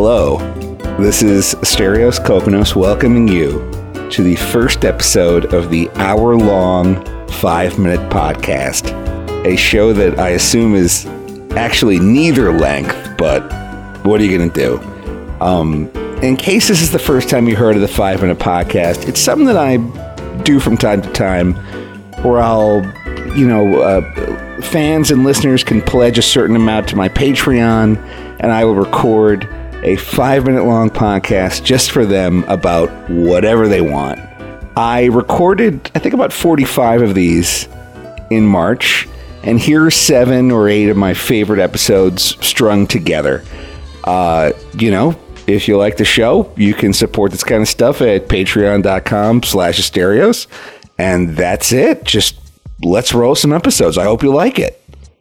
Hello, this is Stereos Kokkinos welcoming you to the first episode of the hour-long 5-minute podcast, a show that I assume is actually neither length, but what are you going to do? In case this is the first time you heard of the 5-minute podcast, it's something that I do from time to time where I'll, fans and listeners can pledge a certain amount to my Patreon, and I will record a 5-minute long podcast just for them about whatever they want. I recorded, I think, about 45 of these in March, and here's 7 or 8 of my favorite episodes strung together. If you like the show, you can support this kind of stuff at patreon.com/Asterios. And that's it. Just let's roll some episodes. I hope you like it.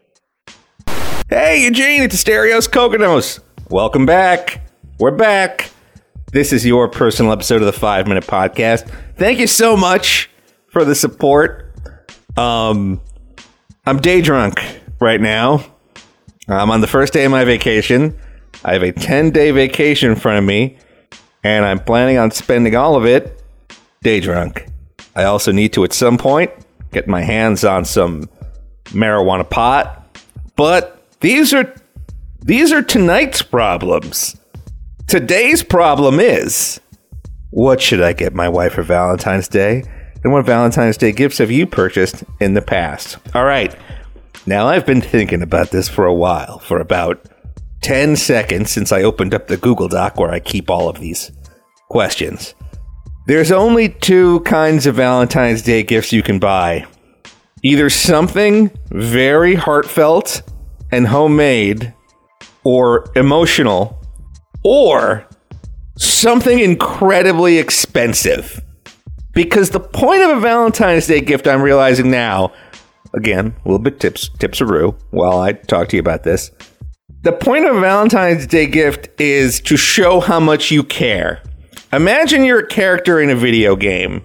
Hey, Eugene, it's Asterios Kokkinos. Welcome back. We're back. This is your personal episode of the 5-minute podcast. Thank you so much for the support. I'm day drunk right now. I'm on the first day of my vacation. I have a 10-day vacation in front of me, and I'm planning on spending all of it day drunk. I also need to, at some point, get my hands on some marijuana pot. But these are tonight's problems. Today's problem is, what should I get my wife for Valentine's Day? And what Valentine's Day gifts have you purchased in the past? All right. Now, I've been thinking about this for a while, for about 10 seconds since I opened up the Google Doc where I keep all of these questions. There's only 2 kinds of Valentine's Day gifts you can buy. Either something very heartfelt and homemade or emotional, or something incredibly expensive. Because the point of a Valentine's Day gift, I'm realizing now, again, a little bit tips-a-roo while I talk to you about this. The point of a Valentine's Day gift is to show how much you care. Imagine you're a character in a video game,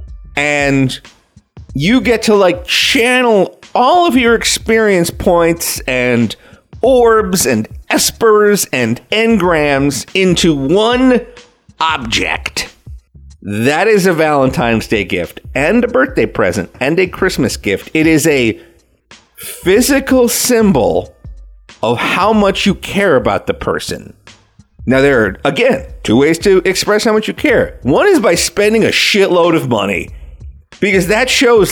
and you get to channel all of your experience points and orbs and espers and engrams into one object. That is a Valentine's Day gift, and a birthday present, and a Christmas gift. It is a physical symbol of how much you care about the person. Now, there are, again, 2 ways to express how much you care. One is by spending a shitload of money, because that shows,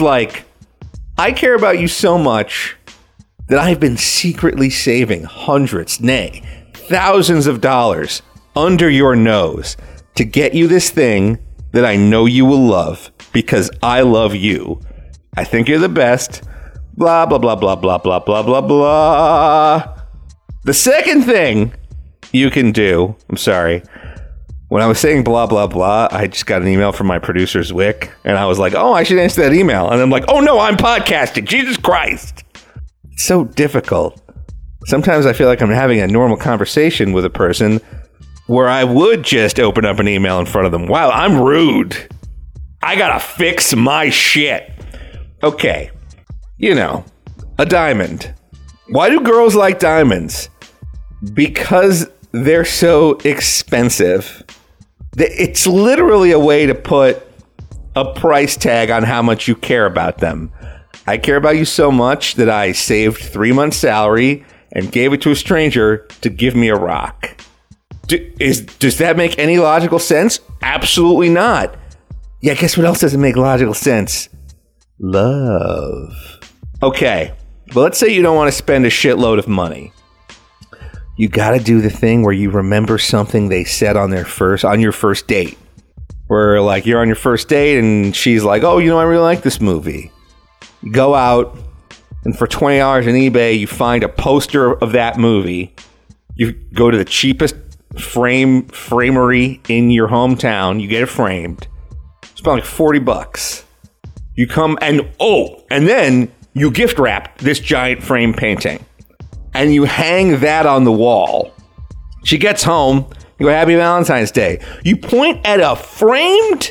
I care about you so much that I've been secretly saving hundreds, nay, thousands of dollars under your nose to get you this thing that I know you will love, because I love you. I think you're the best. Blah, blah, blah, blah, blah, blah, blah, blah, blah. The second thing you can do, I'm sorry, when I was saying blah, blah, blah, I just got an email from my producer, Zwick, and I was like, oh, I should answer that email. And I'm like, oh no, I'm podcasting. Jesus Christ. It's so difficult. Sometimes I feel like I'm having a normal conversation with a person where I would just open up an email in front of them. Wow, I'm rude. I gotta fix my shit. Okay. A diamond. Why do girls like diamonds? Because they're so expensive. It's literally a way to put a price tag on how much you care about them. I care about you so much that I saved 3 months' salary and gave it to a stranger to give me a rock. Does that make any logical sense? Absolutely not. Yeah, guess what else doesn't make logical sense? Love. Okay, but let's say you don't want to spend a shitload of money. You gotta do the thing where you remember something they said on your first date. Where you're on your first date and she's like, oh, I really like this movie. You go out and for $20 on eBay, you find a poster of that movie. You go to the cheapest framery in your hometown. You get it framed. It's about $40. You come and then you gift wrap this giant frame painting. And you hang that on the wall. She gets home. You go, happy Valentine's Day. You point at a framed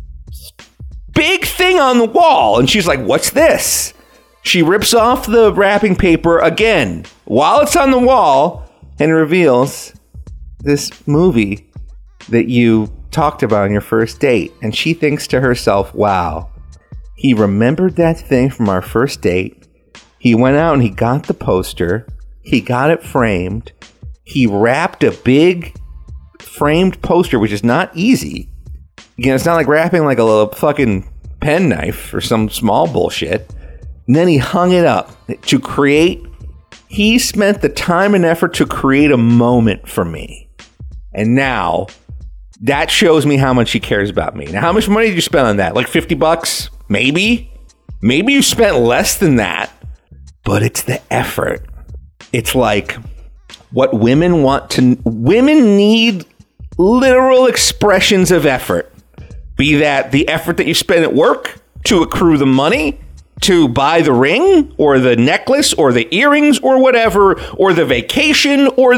big thing on the wall. And she's like, what's this? She rips off the wrapping paper again while it's on the wall and reveals this movie that you talked about on your first date, and she thinks to herself, wow, he remembered that thing from our first date. He went out and he got the poster. He got it framed. He wrapped a big framed poster, which is not easy. Again, it's not like wrapping like a little fucking penknife or some small bullshit. And then he hung it up to create. He spent the time and effort to create a moment for me. And now that shows me how much he cares about me. Now, how much money did you spend on that? Like $50? Maybe? Maybe you spent less than that. But it's the effort. It's like what women want to... Women need literal expressions of effort. Be that the effort that you spend at work to accrue the money, to buy the ring, or the necklace, or the earrings, or whatever, or the vacation, or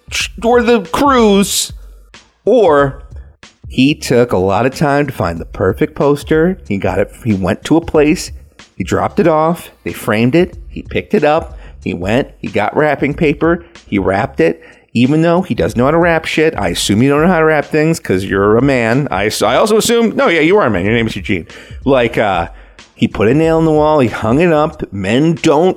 the cruise, or he took a lot of time to find the perfect poster. He got it. He went to a place. He dropped it off. They framed it. He picked it up. He went. He got wrapping paper. He wrapped it. Even though he does know how to wrap shit, I assume you don't know how to wrap things because you're a man. I also assume, no, yeah, you are a man. Your name is Eugene. Like, he put a nail in the wall. He hung it up. Men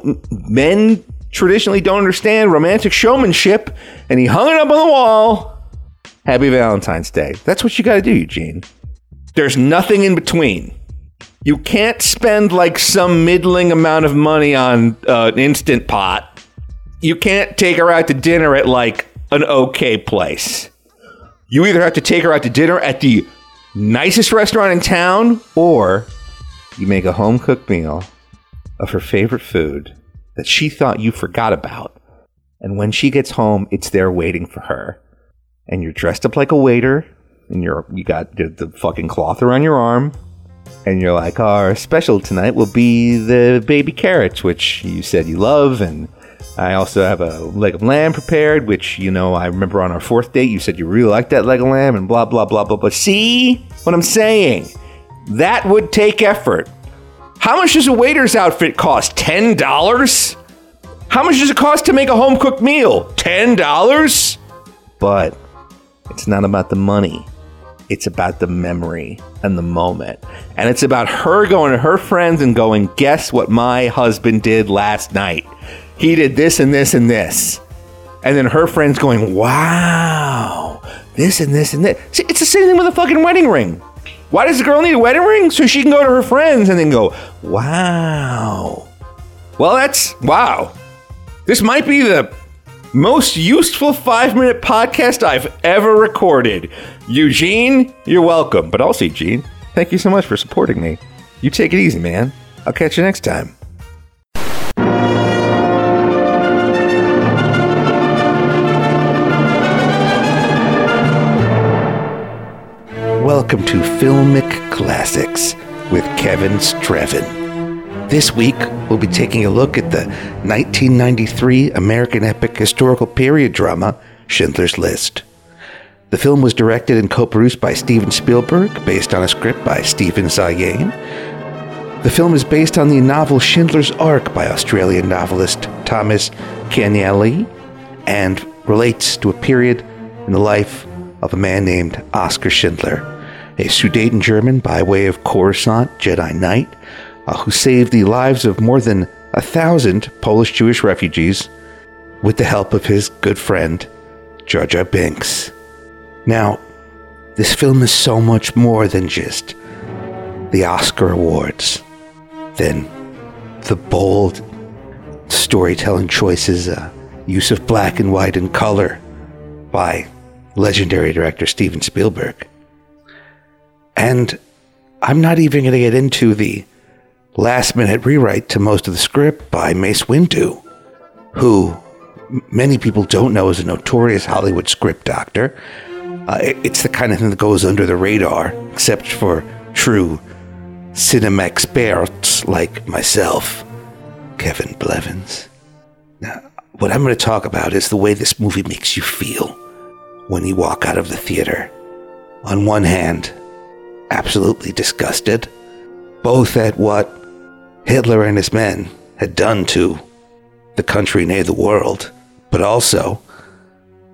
traditionally don't understand romantic showmanship. And he hung it up on the wall. Happy Valentine's Day. That's what you got to do, Eugene. There's nothing in between. You can't spend like some middling amount of money on an Instant Pot. You can't take her out to dinner at like an okay place. You either have to take her out to dinner at the nicest restaurant in town, or you make a home-cooked meal of her favorite food that she thought you forgot about. And when she gets home, it's there waiting for her. And you're dressed up like a waiter, and you got the fucking cloth around your arm, and you're like, our special tonight will be the baby carrots, which you said you love, and I also have a leg of lamb prepared, which, you know, I remember on our fourth date, you said you really liked that leg of lamb, and blah, blah, blah, blah, blah. See what I'm saying? That would take effort. How much does a waiter's outfit cost? $10? How much does it cost to make a home-cooked meal? $10? But it's not about the money. It's about the memory and the moment. And it's about her going to her friends and going, guess what my husband did last night? He did this and this and this. And then her friends going, wow, this and this and this. See, it's the same thing with a fucking wedding ring. Why does the girl need a wedding ring? So she can go to her friends and then go, wow. Well, that's, wow. This might be the most useful 5-minute podcast I've ever recorded. Eugene, you're welcome. But also, Eugene, thank you so much for supporting me. You take it easy, man. I'll catch you next time. Welcome to Filmic Classics with Kevin Strevin. This week, we'll be taking a look at the 1993 American epic historical period drama, Schindler's List. The film was directed and co-produced by Steven Spielberg, based on a script by Stephen Zaillian. The film is based on the novel Schindler's Ark by Australian novelist Thomas Keneally, and relates to a period in the life of a man named Oskar Schindler, a Sudeten German by way of Coruscant Jedi Knight, who saved the lives of more than 1,000 Polish Jewish refugees with the help of his good friend, Jar Jar Binks. Now, this film is so much more than just the Oscar Awards, than the bold storytelling choices, use of black and white and color by legendary director Steven Spielberg. And I'm not even going to get into the last-minute rewrite to most of the script by Mace Windu, who many people don't know is a notorious Hollywood script doctor. It's the kind of thing that goes under the radar, except for true cinema experts like myself, Kevin Blevins. Now, what I'm going to talk about is the way this movie makes you feel when you walk out of the theater. On one hand, absolutely disgusted, both at what Hitler and his men had done to the country, nay, the world, but also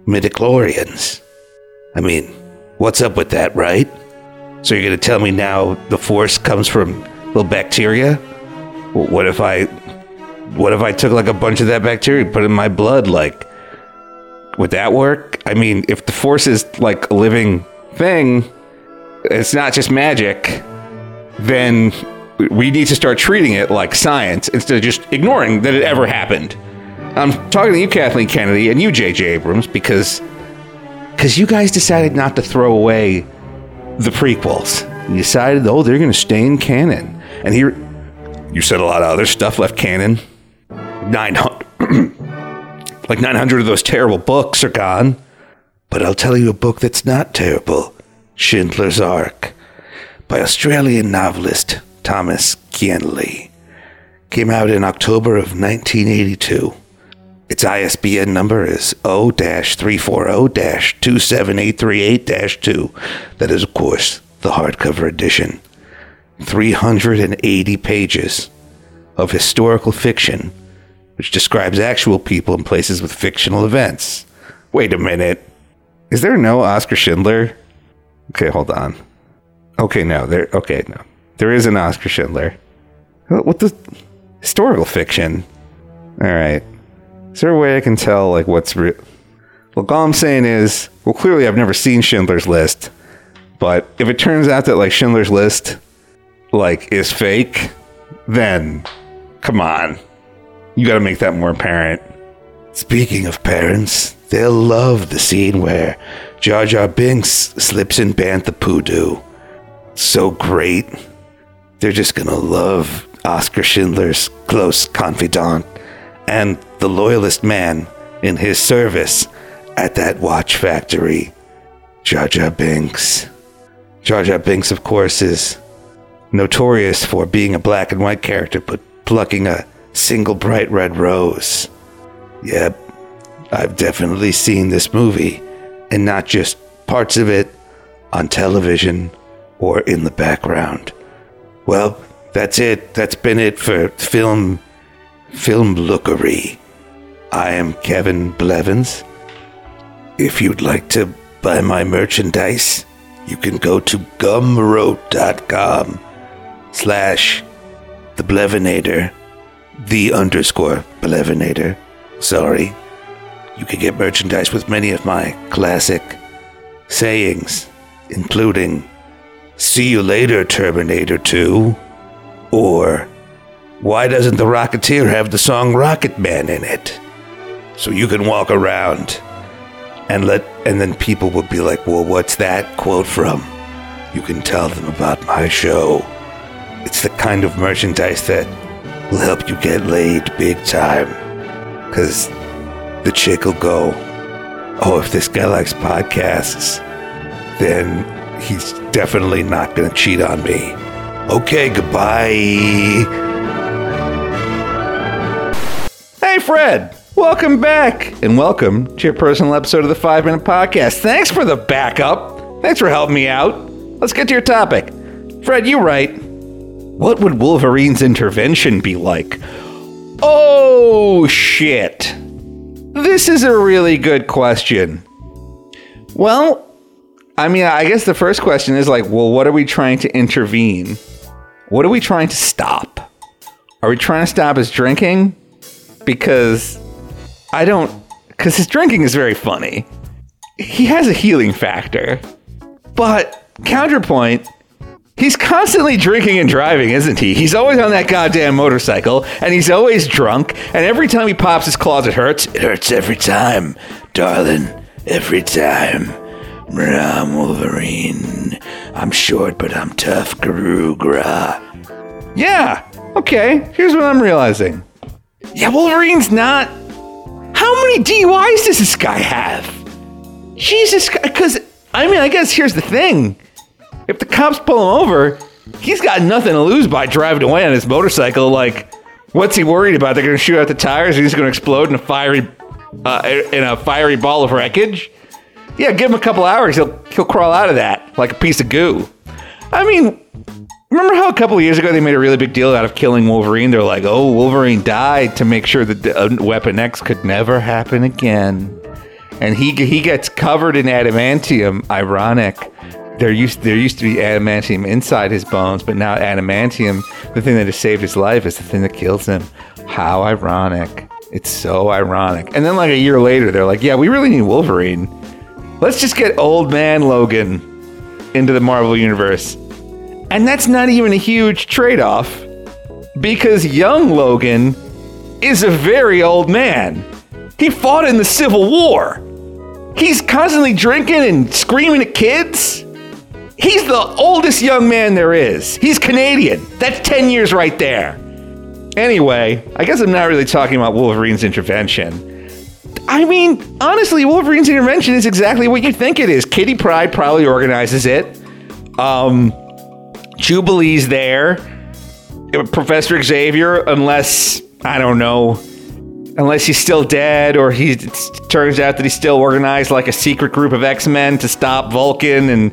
midichlorians. I mean, what's up with that, right? So you're going to tell me now the Force comes from little bacteria? What if I took like a bunch of that bacteria and put it in my blood? Like, would that work? I mean, if the Force is like a living thing, it's not just magic, then we need to start treating it like science instead of just ignoring that it ever happened. I'm talking to you, Kathleen Kennedy, and you, J.J. Abrams, because you guys decided not to throw away the prequels. You decided, they're going to stay in canon. And here, you said a lot of other stuff left canon. 900, like 900 of those terrible books are gone. But I'll tell you a book that's not terrible. Schindler's Ark, by Australian novelist Thomas Kienle. Came out in October of 1982. Its ISBN number is O-340-27838-2. That is, of course, the hardcover edition. 380 pages of historical fiction, which describes actual people and places with fictional events. Wait a minute. Is there no Oskar Schindler? Okay, hold on. Okay, no. There is an Oskar Schindler. What the... Historical fiction? Alright. Is there a way I can tell, like, what's real? Look, all I'm saying is, well, clearly I've never seen Schindler's List, but if it turns out that, like, Schindler's List, like, is fake, then, come on. You gotta make that more apparent. Speaking of parents, they'll love the scene where Jar Jar Binks slips in Bantha Poodoo. So great. They're just gonna love Oskar Schindler's close confidant and the loyalist man in his service at that watch factory, Jar Jar Binks. Jar Jar Binks, of course, is notorious for being a black and white character, but plucking a single bright red rose. Yep, I've definitely seen this movie, and not just parts of it on television or in the background. Well, that's it. That's been it for Film Lookery. I am Kevin Blevins. If you'd like to buy my merchandise, you can go to gumroad.com/theblevinator, _Blevinator. Sorry. You can get merchandise with many of my classic sayings, including, "See you later, Terminator 2," or, "Why doesn't the Rocketeer have the song Rocket Man in it?" So you can walk around and then people will be like, "Well, what's that quote from?" You can tell them about my show. It's the kind of merchandise that will help you get laid big time. 'Cause the chick will go, "Oh, if this guy likes podcasts, then he's definitely not gonna cheat on me. Okay, goodbye." Hey, Fred! Welcome back! And welcome to your personal episode of the 5 Minute Podcast. Thanks for the backup. Thanks for helping me out. Let's get to your topic. Fred, you write, what would Wolverine's intervention be like? Oh, shit. This is a really good question. Well, I mean, I guess the first question is like, well, what are we trying to intervene? What are we trying to stop? Are we trying to stop his drinking? Because his drinking is very funny. He has a healing factor. But, counterpoint, he's constantly drinking and driving, isn't he? He's always on that goddamn motorcycle, and he's always drunk, and every time he pops his claws, it hurts. It hurts every time, darling. Every time. I'm Wolverine. I'm short, but I'm tough. Garoo-gra. Yeah, okay. Here's what I'm realizing. Yeah, Wolverine's not... How many DUIs does this guy have? Jesus, because, I mean, I guess here's the thing. If the cops pull him over, he's got nothing to lose by driving away on his motorcycle. Like, what's he worried about? They're going to shoot out the tires and he's going to explode in a fiery ball of wreckage? Yeah, give him a couple hours, he'll crawl out of that like a piece of goo. I mean, remember how a couple of years ago they made a really big deal out of killing Wolverine? They're like, oh, Wolverine died to make sure that Weapon X could never happen again. and he gets covered in adamantium. Ironic. There used to be adamantium inside his bones, but now adamantium, the thing that has saved his life, is the thing that kills him. How ironic. It's so ironic. And then like a year later, they're like, yeah, we really need Wolverine. Let's just get old man Logan into the Marvel Universe. And that's not even a huge trade-off, because young Logan is a very old man. He fought in the Civil War. He's constantly drinking and screaming at kids. He's the oldest young man there is. He's Canadian. That's 10 years right there. Anyway, I guess I'm not really talking about Wolverine's intervention. I mean, honestly, Wolverine's intervention is exactly what you think it is. Kitty Pryde probably organizes it. Jubilee's there. Professor Xavier, unless, I don't know, unless he's still dead, or it turns out that he's still organized like a secret group of X-Men to stop Vulcan, and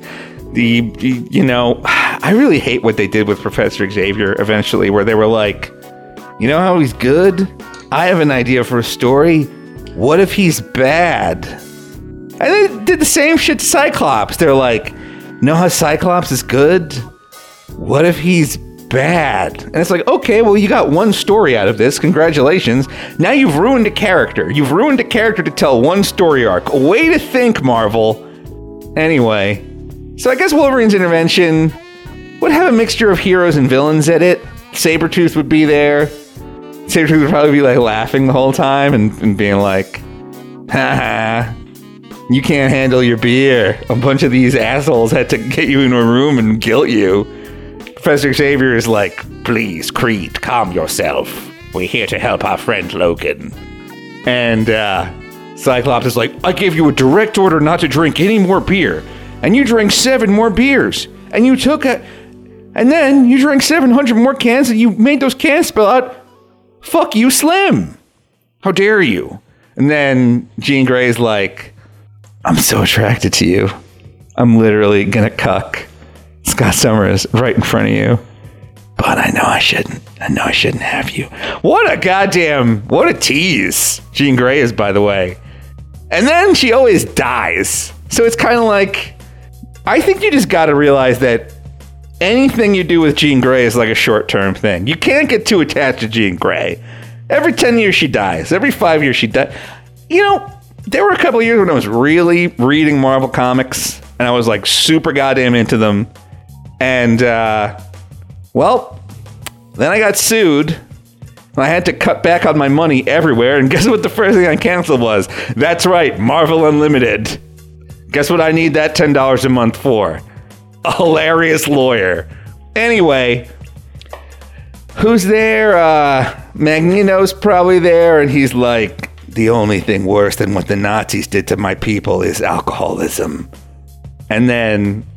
I really hate what they did with Professor Xavier eventually, where they were like, you know how he's good? I have an idea for a story. What if he's bad? And they did the same shit to Cyclops. They're like, know how Cyclops is good? What if he's bad? And it's like, okay, well, you got one story out of this. Congratulations. Now you've ruined a character. You've ruined a character to tell one story arc. Way to think, Marvel. Anyway, so I guess Wolverine's intervention would have a mixture of heroes and villains in it. Sabretooth would be there. Sabretooth would probably be like laughing the whole time and being like, haha, you can't handle your beer. A bunch of these assholes had to get you into a room and guilt you. Professor Xavier is like, please, Creed, calm yourself. We're here to help our friend Logan. And Cyclops is like, I gave you a direct order not to drink any more beer. And you drank 7 more beers. And you took and then you drank 700 more cans and you made those cans spell out, fuck you, Slim. How dare you? And then Jean Grey's like, I'm so attracted to you. I'm literally gonna cuck Scott Summers right in front of you. But I know I shouldn't. I know I shouldn't have you. What a tease Jean Grey is, by the way. And then she always dies. So it's kind of like, I think you just gotta realize that anything you do with Jean Grey is like a short-term thing. You can't get too attached to Jean Grey. Every 10 years she dies. Every 5 years she dies. You know, there were a couple of years when I was really reading Marvel Comics, and I was like super goddamn into them. And, well, then I got sued, and I had to cut back on my money everywhere, and guess what the first thing I canceled was? That's right, Marvel Unlimited. Guess what I need that $10 a month for? A hilarious lawyer. Anyway, who's there? Magneto's probably there, and he's like, the only thing worse than what the Nazis did to my people is alcoholism. And then,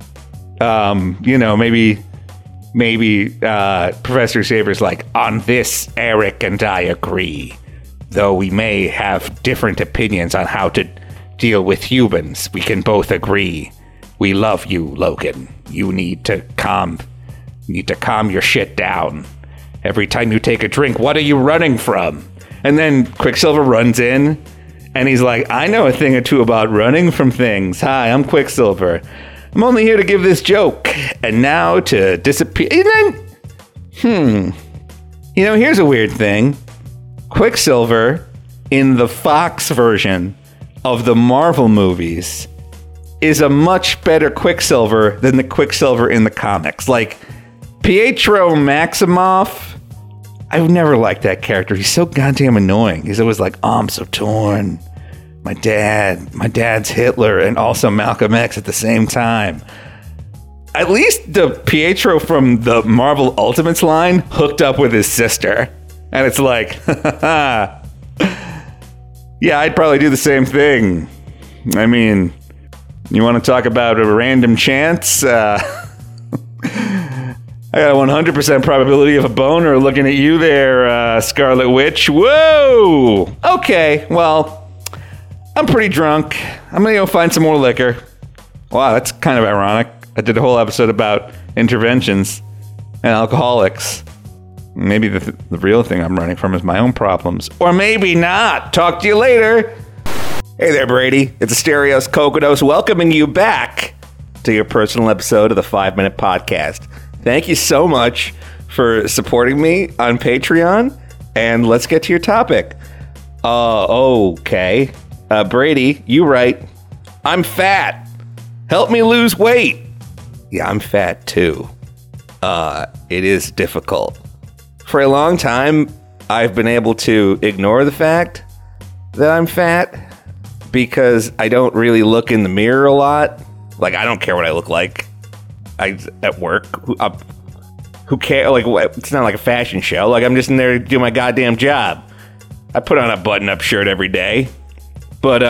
maybe Professor Xavier's like, on this, Eric and I agree. Though we may have different opinions on how to deal with humans, we can both agree. We love you, Logan. You need to calm your shit down. Every time you take a drink, what are you running from? And then Quicksilver runs in, and he's like, I know a thing or two about running from things. Hi, I'm Quicksilver. I'm only here to give this joke, and now to disappear. And then, here's a weird thing. Quicksilver, in the Fox version of the Marvel movies, is a much better Quicksilver than the Quicksilver in the comics. Like, Pietro Maximoff, I've never liked that character. He's so goddamn annoying. He's always like, oh, I'm so torn. My dad's Hitler and also Malcolm X at the same time. At least the Pietro from the Marvel Ultimates line hooked up with his sister. And it's like, yeah, I'd probably do the same thing. I mean, you want to talk about a random chance? I got a 100% probability of a boner looking at you there, Scarlet Witch. Whoa! Okay, well, I'm pretty drunk. I'm gonna go find some more liquor. Wow, that's kind of ironic. I did a whole episode about interventions and alcoholics. Maybe the real thing I'm running from is my own problems. Or maybe not. Talk to you later. Hey there, Brady. It's Asterios Kokkinos welcoming you back to your personal episode of the 5 Minute Podcast. Thank you so much for supporting me on Patreon, and let's get to your topic. Okay. Brady, you right. I'm fat. Help me lose weight. Yeah, I'm fat too. It is difficult. For a long time, I've been able to ignore the fact that I'm fat because I don't really look in the mirror a lot. Like, I don't care what I look like. At work, who cares? Like, it's not like a fashion show. Like, I'm just in there to do my goddamn job. I put on a button-up shirt every day, but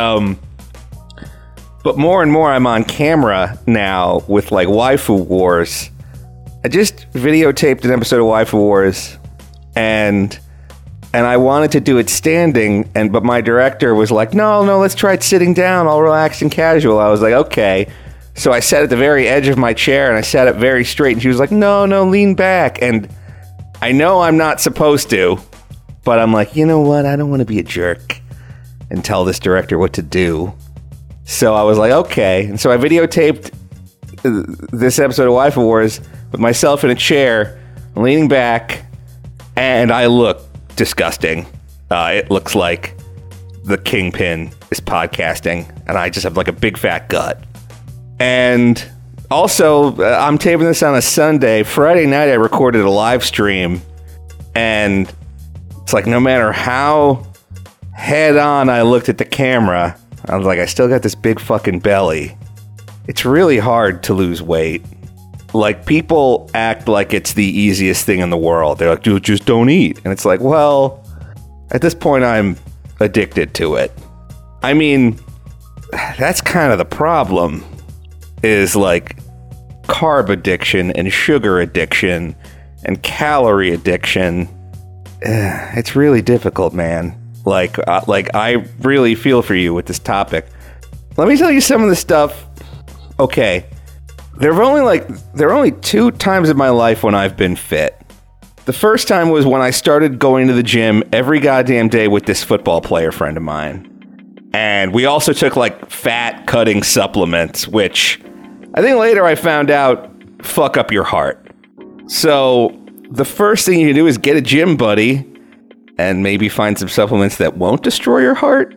more and more I'm on camera now with like Waifu Wars. I just videotaped an episode of Waifu Wars, and I wanted to do it standing, but my director was like, no, let's try it sitting down, all relaxed and casual. I was like, okay. So I sat at the very edge of my chair, and I sat up very straight, and she was like, no, lean back. And I know I'm not supposed to, but I'm like, you know what? I don't want to be a jerk and tell this director what to do. So I was like, okay. And so I videotaped this episode of Waifu Wars with myself in a chair, leaning back, and I look disgusting. It looks like the Kingpin is podcasting, and I just have like a big fat gut. And also, I'm taping this on a Sunday. Friday night, I recorded a live stream, and it's like no matter how head on I looked at the camera, I was like, I still got this big fucking belly. It's really hard to lose weight. Like, people act like it's the easiest thing in the world. They're like, dude, just don't eat. And it's like, well, at this point, I'm addicted to it. I mean, that's kind of the problem, is like carb addiction and sugar addiction and calorie addiction. It's really difficult, man. Like I really feel for you with this topic. Let me tell you some of the stuff. Okay. There are only 2 times in my life when I've been fit. The first time was when I started going to the gym every goddamn day with this football player friend of mine. And we also took like fat cutting supplements, which I think later I found out fuck up your heart. So the first thing you can do is get a gym buddy and maybe find some supplements that won't destroy your heart.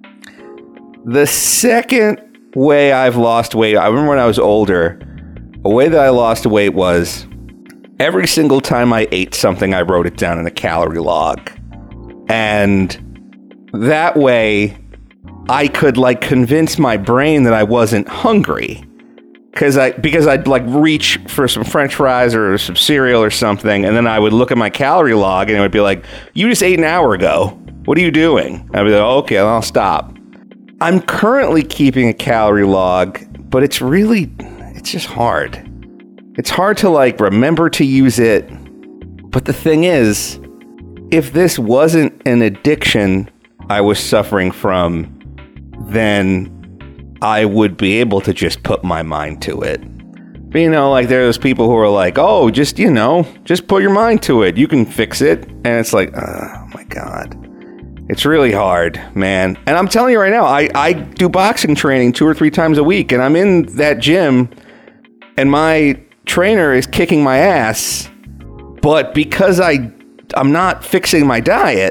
The second way I've lost weight, I remember when I was older, a way that I lost weight was every single time I ate something, I wrote it down in a calorie log. And that way I could like convince my brain that I wasn't hungry. Because I'd like reach for some French fries or some cereal or something, and then I would look at my calorie log and it would be like, you just ate an hour ago. What are you doing? I'd be like, oh, okay, I'll stop. I'm currently keeping a calorie log, but it's just hard. It's hard to like remember to use it. But the thing is, if this wasn't an addiction I was suffering from, then I would be able to just put my mind to it. But, you know, like there's people who are like, oh, just put your mind to it. You can fix it. And it's like, oh my God. It's really hard, man. And I'm telling you right now, I do boxing training 2 or 3 times a week, and I'm in that gym, and my trainer is kicking my ass. But because I'm not fixing my diet,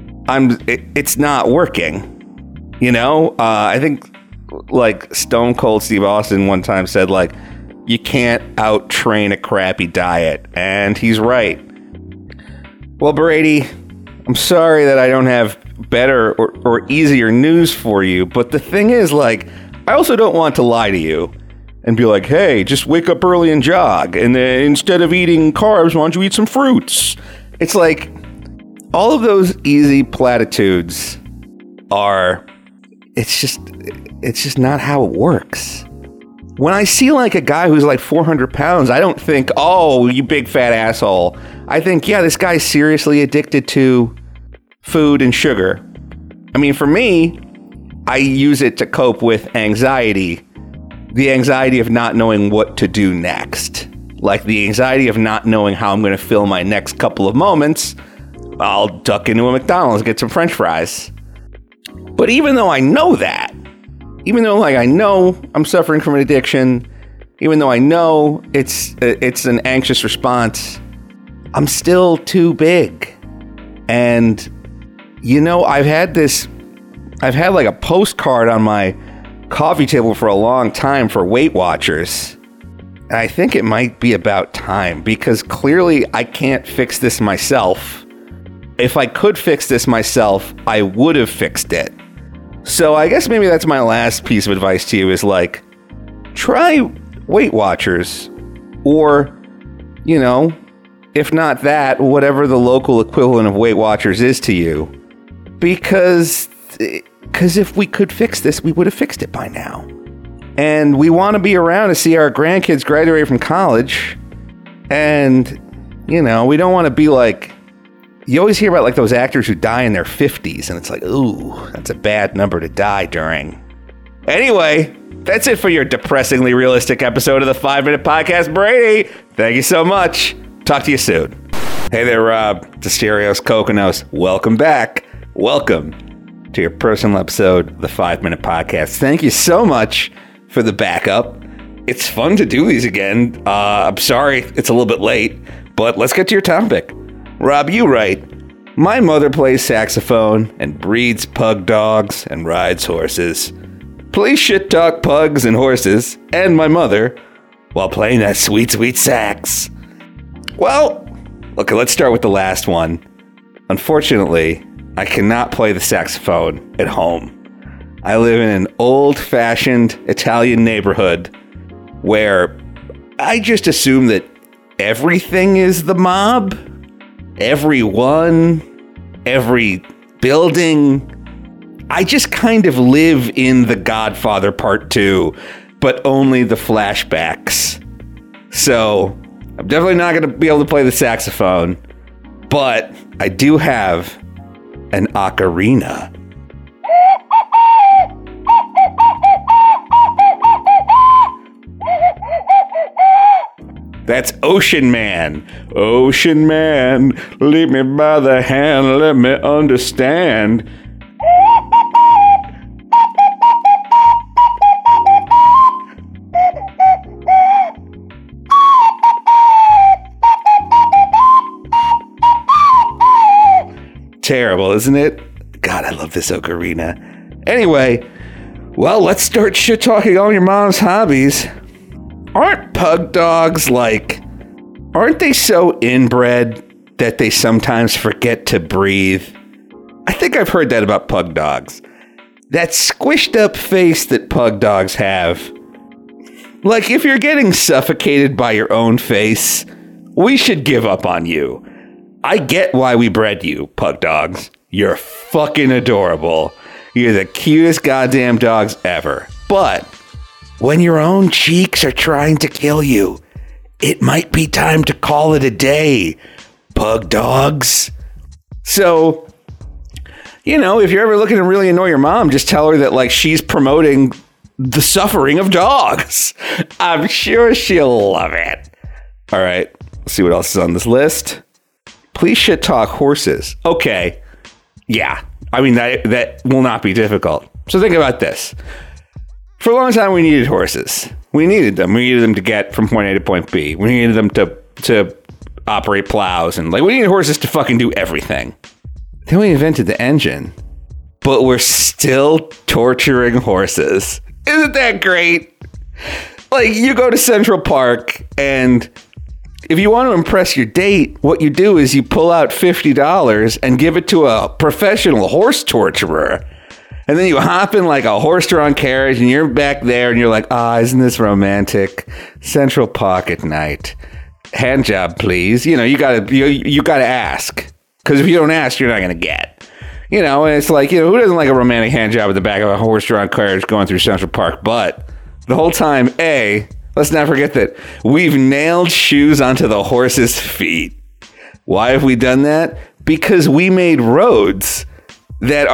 it's not working. You know, I think like Stone Cold Steve Austin one time said, like, you can't out-train a crappy diet. And he's right. Well, Brady, I'm sorry that I don't have better or easier news for you. But the thing is, like, I also don't want to lie to you and be like, hey, just wake up early and jog. And then instead of eating carbs, why don't you eat some fruits? It's like all of those easy platitudes are... It's just not how it works. When I see like a guy who's like 400 pounds, I don't think, oh, you big fat asshole. I think, yeah, this guy's seriously addicted to food and sugar. I mean, for me, I use it to cope with anxiety. The anxiety of not knowing what to do next. Like the anxiety of not knowing how I'm going to fill my next couple of moments. I'll duck into a McDonald's, get some French fries. But even though I know that, even though like I know I'm suffering from an addiction, even though I know it's an anxious response, I'm still too big. And you know, I've had like a postcard on my coffee table for a long time for Weight Watchers. And I think it might be about time, because clearly I can't fix this myself. If I could fix this myself, I would have fixed it. So I guess maybe that's my last piece of advice to you is like, try Weight Watchers, or, you know, if not that, whatever the local equivalent of Weight Watchers is to you. Because if we could fix this, we would have fixed it by now. And we want to be around to see our grandkids graduate from college. And, you know, we don't want to be like, you always hear about like those actors who die in their 50s. And it's like, ooh, that's a bad number to die during. Anyway, that's it for your depressingly realistic episode of the 5-Minute Podcast. Brady, thank you so much. Talk to you soon. Hey there, Rob. The Stereos Kokonos. Welcome back. Welcome to your personal episode of the 5-Minute Podcast. Thank you so much for the backup. It's fun to do these again. I'm sorry it's a little bit late, but let's get to your topic. Rob, you write, my mother plays saxophone and breeds pug dogs and rides horses. Please shit talk pugs and horses and my mother while playing that sweet, sweet sax. Well, okay, let's start with the last one. Unfortunately, I cannot play the saxophone at home. I live in an old-fashioned Italian neighborhood where I just assume that everything is the mob. Everyone, every building. I just kind of live in The Godfather Part 2, but only the flashbacks. So, I'm definitely not going to be able to play the saxophone, but I do have an ocarina. That's Ocean Man. Ocean Man, lead me by the hand, let me understand. Terrible, isn't it? God, I love this ocarina. Anyway, well, let's start shit talking all your mom's hobbies. Aren't pug dogs aren't they so inbred that they sometimes forget to breathe? I think I've heard that about pug dogs. That squished up face that pug dogs have. Like, if you're getting suffocated by your own face, we should give up on you. I get why we bred you, pug dogs. You're fucking adorable. You're the cutest goddamn dogs ever. But when your own cheeks are trying to kill you, it might be time to call it a day, pug dogs. So, you know, if you're ever looking to really annoy your mom, just tell her that, like, she's promoting the suffering of dogs. I'm sure she'll love it. All right, let's see what else is on this list. Please shit talk horses. Okay, yeah. I mean, that will not be difficult. So think about this. For a long time, we needed horses. We needed them. We needed them to get from point A to point B. We needed them to operate plows. And, like, we needed horses to fucking do everything. Then we invented the engine. But we're still torturing horses. Isn't that great? Like, you go to Central Park, and if you want to impress your date, what you do is you pull out $50 and give it to a professional horse torturer. And then you hop in like a horse-drawn carriage, and you're back there, and you're like, isn't this romantic? Central Park at night. Hand job, please. You know, you gotta ask. Because if you don't ask, you're not going to get. You know, and it's like, you know, who doesn't like a romantic hand job at the back of a horse-drawn carriage going through Central Park? But the whole time, let's not forget that we've nailed shoes onto the horse's feet. Why have we done that? Because we made roads that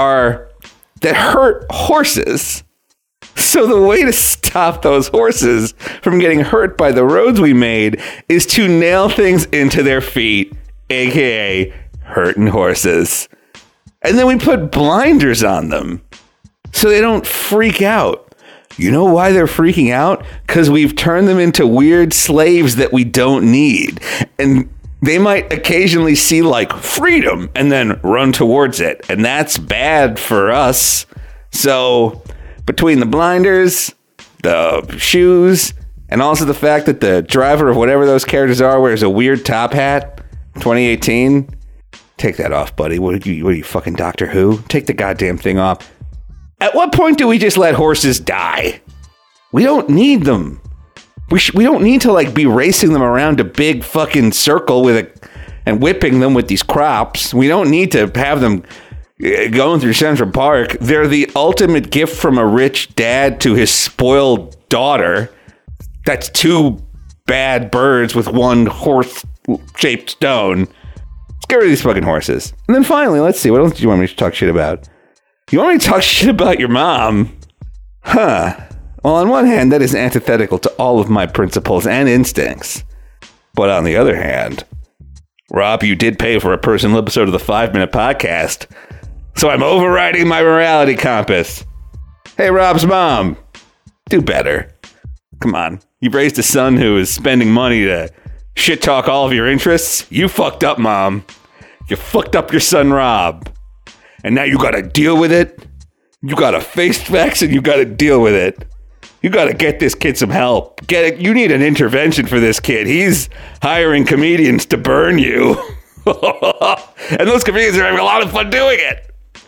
hurt horses. So the way to stop those horses from getting hurt by the roads we made is to nail things into their feet, aka hurting horses. And then we put blinders on them so they don't freak out. You know why they're freaking out? Because we've turned them into weird slaves that we don't need. And they might occasionally see like freedom and then run towards it. And that's bad for us. So between the blinders, the shoes, and also the fact that the driver of whatever those characters are wears a weird top hat, 2018... Take that off, buddy. What are you, fucking Doctor Who? Take the goddamn thing off. At what point do we just let horses die? We don't need them. We don't need to like be racing them around a big fucking circle and whipping them with these crops. We don't need to have them going through Central Park. They're the ultimate gift from a rich dad to his spoiled daughter. That's two bad birds with one horse-shaped stone. Get rid of these fucking horses. And then finally, let's see. What else do you want me to talk shit about? You want me to talk shit about your mom? Huh. Well, on one hand, that is antithetical to all of my principles and instincts. But on the other hand, Rob, you did pay for a personal episode of the 5 Minute Podcast. So I'm overriding my morality compass. Hey, Rob's mom. Do better. Come on. You've raised a son who is spending money to shit talk all of your interests. You fucked up, Mom. You fucked up your son, Rob. And now you gotta deal with it. You gotta face facts and you gotta deal with it. You gotta get this kid some help. You need an intervention for this kid. He's hiring comedians to burn you. And those comedians are having a lot of fun doing it.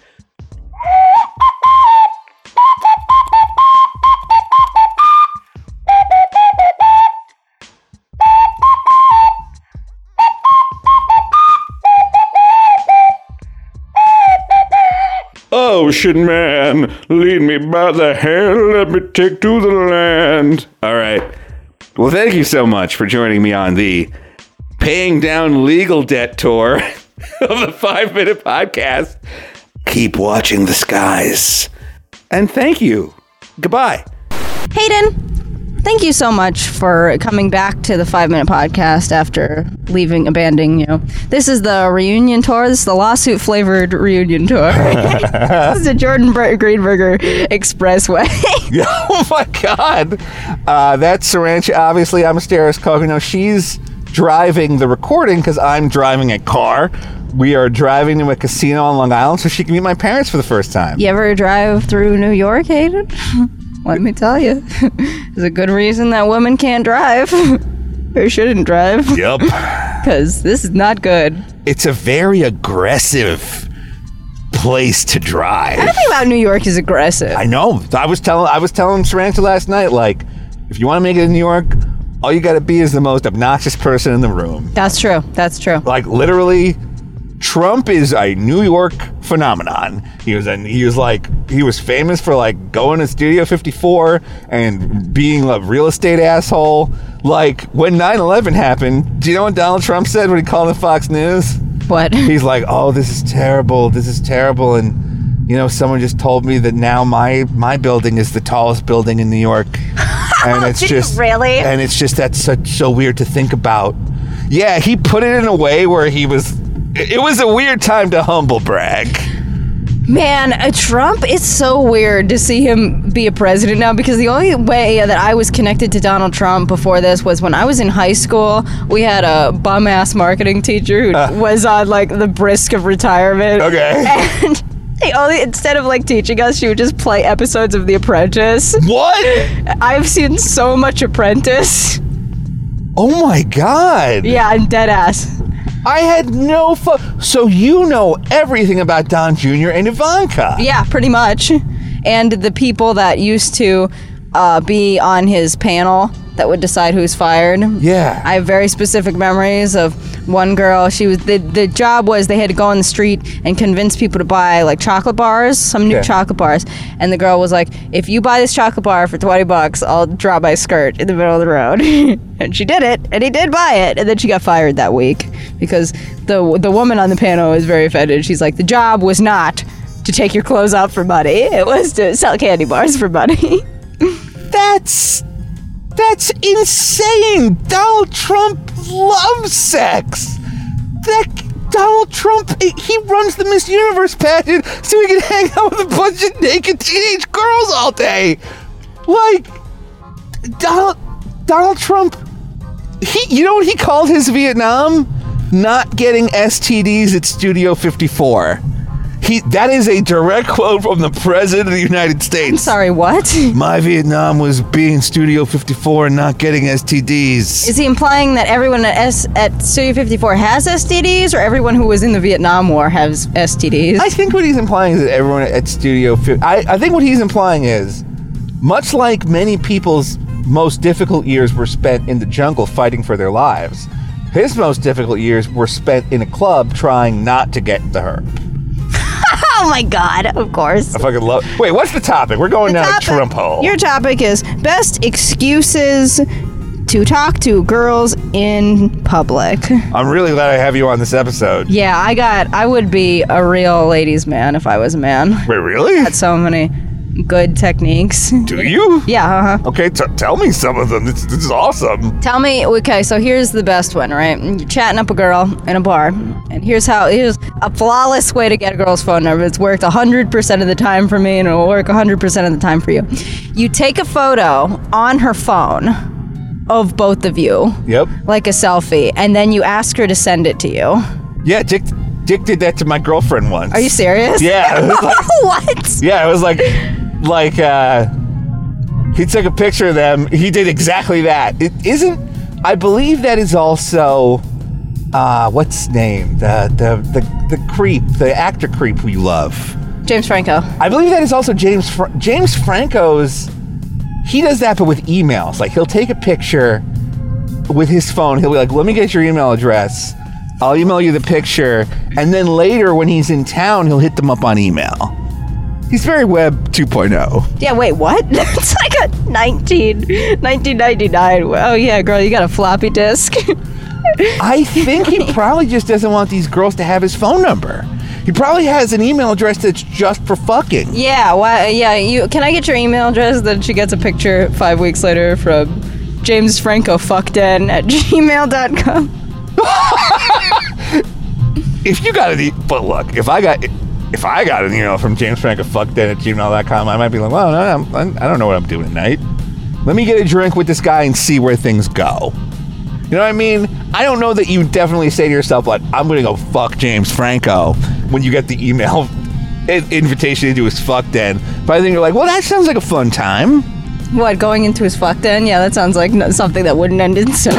Ocean man, lead me by the hand, let me take to the land. All right. Well, thank you so much for joining me on the paying down legal debt tour of the 5 Minute Podcast. Keep watching the skies. And thank you. Goodbye. Hayden, thank you so much for coming back to the 5 Minute Podcast after abandoning you. This is the reunion tour. This is the lawsuit flavored reunion tour. This is the Jordan Greenberger Expressway. Oh my God. That's Sarantia. Obviously, I'm Asterios Kokino. She's driving the recording because I'm driving a car. We are driving to a casino on Long Island so she can meet my parents for the first time. You ever drive through New York, Hayden? Let me tell you, there's a good reason that women can't drive. Or shouldn't drive. Yep. Because this is not good. It's a very aggressive place to drive. Everything about New York is aggressive. I know. I was telling Sarantia last night, like, if you want to make it in New York, all you got to be is the most obnoxious person in the room. That's true. That's true. Like, literally, Trump is a New York phenomenon. He was famous for like going to Studio 54 and being a real estate asshole. Like when 9/11 happened, do you know what Donald Trump said when he called the Fox News? What? He's like, "Oh, this is terrible. This is terrible." And you know, someone just told me that now my building is the tallest building in New York. And it's just really, and it's just that's so weird to think about. Yeah, he put it in a way where it was a weird time to humble brag. Man, Trump, it's so weird to see him be a president now, because the only way that I was connected to Donald Trump before this was when I was in high school. We had a bum-ass marketing teacher who was on like the brisk of retirement. Okay. And instead of like teaching us, she would just play episodes of The Apprentice. What? I've seen so much Apprentice. Oh my God. Yeah, I'm dead ass. I had no so you know everything about Don Jr. and Ivanka. Yeah, pretty much. And the people that used to be on his panel that would decide who's fired. Yeah. I have very specific memories of one girl. She was the job was they had to go on the street and convince people to buy like chocolate bars, some new chocolate bars. And the girl was like, if you buy this chocolate bar for $20, I'll drop my skirt in the middle of the road. And she did it, and he did buy it, and then she got fired that week because the woman on the panel was very offended. She's like, the job was not to take your clothes off for money. It was to sell candy bars for money. That's insane. Donald Trump loves sex. Donald Trump, he runs the Miss Universe pageant so he can hang out with a bunch of naked teenage girls all day. Like, Donald Trump, you know what he called his Vietnam? Not getting STDs at Studio 54. That is a direct quote from the President of the United States. I'm sorry, what? My Vietnam was being Studio 54 and not getting STDs. Is he implying that everyone at Studio 54 has STDs, or everyone who was in the Vietnam War has STDs? I think what he's implying is that everyone at Studio 50... I think what he's implying is, much like many people's most difficult years were spent in the jungle fighting for their lives, his most difficult years were spent in a club trying not to get the herb. Oh my God, of course. I fucking love... Wait, what's the topic? We're going down a Trump hole. Your topic is best excuses to talk to girls in public. I'm really glad I have you on this episode. Yeah, I would be a real ladies' man if I was a man. Wait, really? Got so many good techniques. Do you? Yeah, Okay, tell me some of them. This is awesome. Tell me, okay, so here's the best one, right? You're chatting up a girl in a bar, and here's a flawless way to get a girl's phone number. It's worked 100% of the time for me, and it'll work 100% of the time for you. You take a photo on her phone of both of you. Yep. Like a selfie, and then you ask her to send it to you. Yeah, Dick did that to my girlfriend once. Are you serious? Yeah. It was like, what? Yeah, it was like he took a picture of them. He did exactly that. It isn't. I believe that is also what's his name? The creep, the actor creep we love. James Franco. I believe that is also James Franco's. He does that, but with emails. Like, he'll take a picture with his phone. He'll be like, "Let me get your email address. I'll email you the picture." And then later, when he's in town, he'll hit them up on email. He's very Web 2.0. Yeah, wait, what? It's like a 1999. Oh, yeah, girl, you got a floppy disk. I think he probably just doesn't want these girls to have his phone number. He probably has an email address that's just for fucking. Yeah, can I get your email address? Then she gets a picture 5 weeks later from jamesfrancofuckden@gmail.com. If you got but look, if I got an email from jamesfrancofuckden@gmail.com, I might be like, well, no, I don't know what I'm doing tonight. Let me get a drink with this guy and see where things go. You know what I mean? I don't know that you definitely say to yourself, like, I'm going to go fuck James Franco when you get the email invitation into his fuck den. But I think you're like, well, that sounds like a fun time. What, going into his fuck den? Yeah, that sounds like something that wouldn't end in so.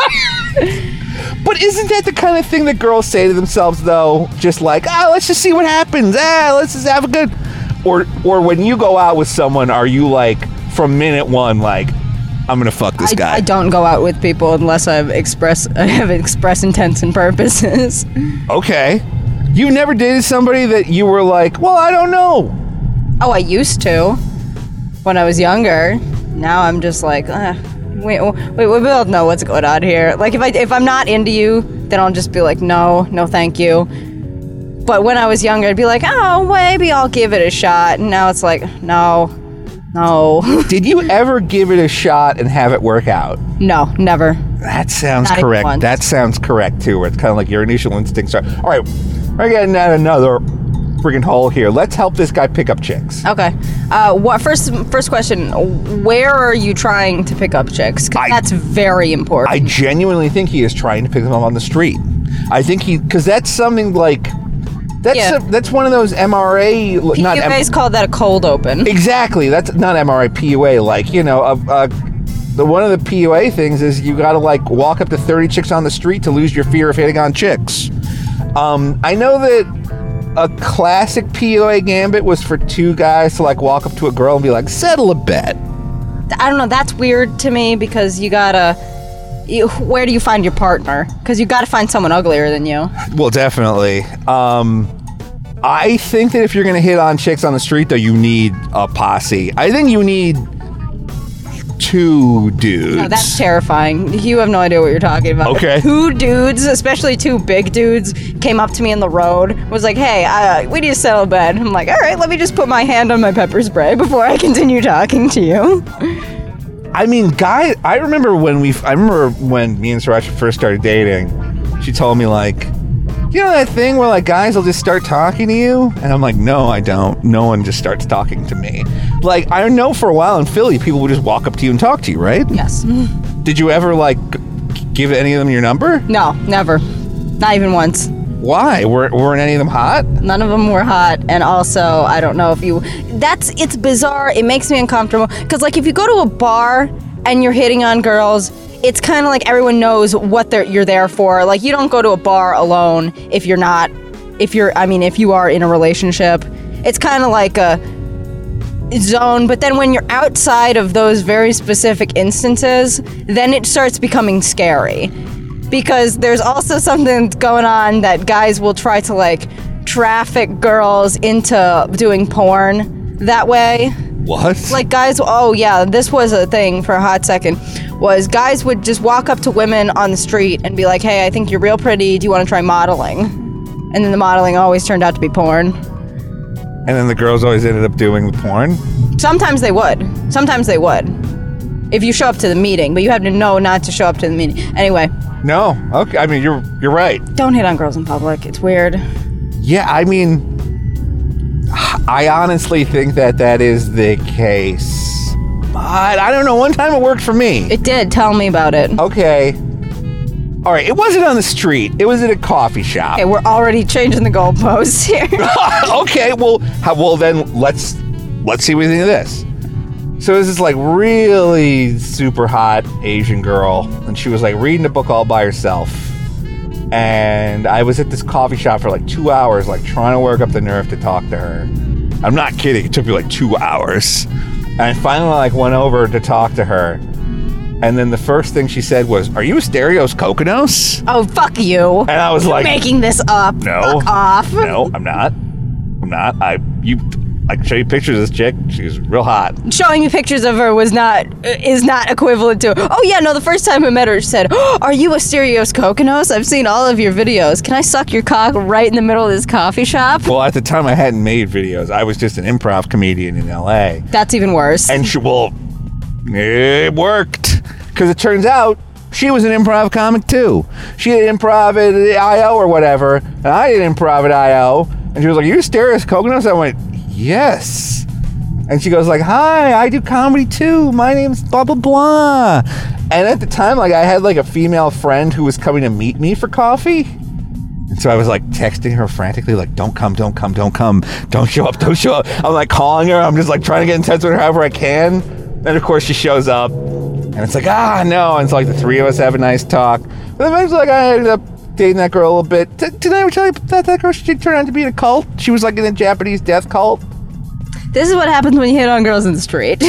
But isn't that the kind of thing that girls say to themselves, though? Just like, let's just see what happens. Let's just have a good... Or when you go out with someone, are you like, from minute one, like, I'm going to fuck this guy? I don't go out with people unless I have express intents and purposes. Okay. You never dated somebody that you were like, well, I don't know. Oh, I used to. When I was younger. Now I'm just like, Wait, we both know what's going on here. Like, if I'm not into you, then I'll just be like, no, thank you. But when I was younger, I'd be like, oh, maybe I'll give it a shot. And now it's like, no. Did you ever give it a shot and have it work out? No, never. That sounds Not correct. once. That sounds correct, too, where it's kind of like your initial instincts are, all right, we're getting at another friggin' hole here. Let's help this guy pick up chicks. Okay. First question, where are you trying to pick up chicks? 'Cause that's very important. I genuinely think he is trying to pick them up on the street. I think because that's something like, that's one of those MRA... PUA's called that a cold open. Exactly. That's not MRA, PUA. Like, you know, one of the PUA things is you got to, like, walk up to 30 chicks on the street to lose your fear of hitting on chicks. I know that a classic PUA gambit was for two guys to, like, walk up to a girl and be like, settle a bet. I don't know. That's weird to me because you gotta... where do you find your partner? Because you gotta find someone uglier than you. Well, definitely. I think that if you're going to hit on chicks on the street, though, you need a posse. I think you need two dudes. No, that's terrifying. You have no idea what you're talking about. Okay. Two dudes, especially two big dudes, came up to me in the road, was like, hey, we need to settle a bet. I'm like, all right, let me just put my hand on my pepper spray before I continue talking to you. I mean, I remember when me and Sriracha first started dating, she told me, like, You know that thing where like guys will just start talking to you? And I'm like, no, I don't. No one just starts talking to me. Like, I know for a while in Philly, people would just walk up to you and talk to you, right? Yes. Did you ever like give any of them your number? No, never. Not even once. Why? Weren't any of them hot? None of them were hot, and also I don't know if you. It's bizarre. It makes me uncomfortable because like if you go to a bar and you're hitting on girls, it's kind of like everyone knows what you're there for. Like you don't go to a bar alone if you are in a relationship. It's kind of like a zone, but then when you're outside of those very specific instances, then it starts becoming scary. Because there's also something going on that guys will try to like traffic girls into doing porn that way. What? Like guys, oh yeah, this was a thing for a hot second, was guys would just walk up to women on the street and be like, hey, I think you're real pretty, do you want to try modeling? And then the modeling always turned out to be porn. And then the girls always ended up doing the porn? Sometimes they would. If you show up to the meeting, but you have to know not to show up to the meeting. Anyway. No. Okay. I mean, you're right. Don't hit on girls in public. It's weird. Yeah, I mean, I honestly think that is the case. But I don't know. One time it worked for me. It did. Tell me about it. Okay. All right. It wasn't on the street. It was at a coffee shop. Okay, we're already changing the goalposts here. Okay. Well, then let's see what you think of this. So this is like really super hot Asian girl, and she was like reading a book all by herself. And I was at this coffee shop for like 2 hours, like trying to work up the nerve to talk to her. I'm not kidding. It took me like 2 hours. And I finally like went over to talk to her. And then the first thing she said was, "Are you Asterios Kokkinos?" Oh, fuck you. And I was like, making this up. No. Fuck off. No, I'm not. I can show you pictures of this chick. She's real hot. Showing you pictures of her is not equivalent to, oh yeah, no, the first time I met her, she said, oh, are you Asterios Kokkinos? I've seen all of your videos. Can I suck your cock right in the middle of this coffee shop? Well, at the time I hadn't made videos. I was just an improv comedian in LA. That's even worse. And it worked. Because it turns out she was an improv comic too. She did improv at I.O. or whatever, and I did improv at I.O. And she was like, are you Asterios Kokkinos? I went, yes. And she goes like, hi, I do comedy too. My name's blah, blah, blah. And at the time, like, I had like a female friend who was coming to meet me for coffee. And so I was like texting her frantically, like, don't come. Don't show up. I'm like calling her. I'm just like trying to get in touch with her however I can. And of course she shows up. And it's like, no. And so like the three of us have a nice talk. But eventually like I ended up dating that girl a little bit. Did I ever tell you that girl, she turned out to be in a cult? She was like in a Japanese death cult. This is what happens when you hit on girls in the street.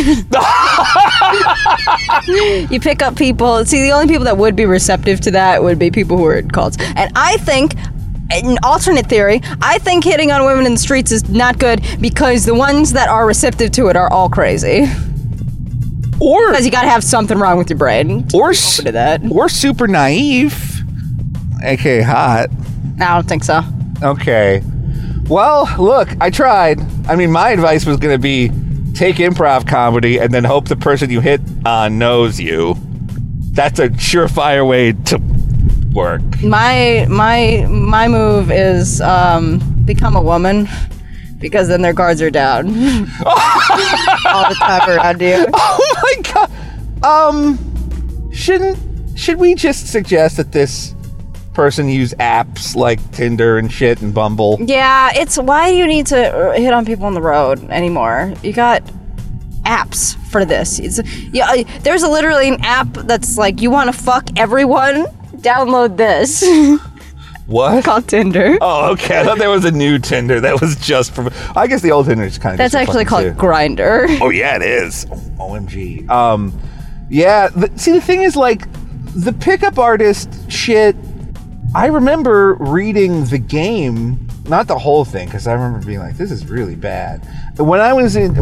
You pick up people. See, the only people that would be receptive to that would be people who are in cults. And I think, an alternate theory, I think hitting on women in the streets is not good because the ones that are receptive to it are all crazy. Or because you gotta have something wrong with your brain. Or to that. Or super naive. AKA hot. I don't think so. Okay. Well, look, I tried. I mean, my advice was going to be take improv comedy and then hope the person you hit on knows you. That's a surefire way to work. My move is become a woman because then their guards are down all the time around you. Oh my god. Should we just suggest that this person use apps like Tinder and shit and Bumble? Yeah, it's why do you need to hit on people on the road anymore? You got apps for this. There's literally an app that's like, you want to fuck everyone? Download this. What? Called Tinder. Oh, okay. I thought there was a new Tinder that was just for. I guess the old Tinder is kind of. That's actually called Grindr. Oh yeah, it is. OMG. Yeah. See, the thing is, like, the pickup artist shit. I remember reading The Game, not the whole thing, because I remember being like, "This is really bad." When I was in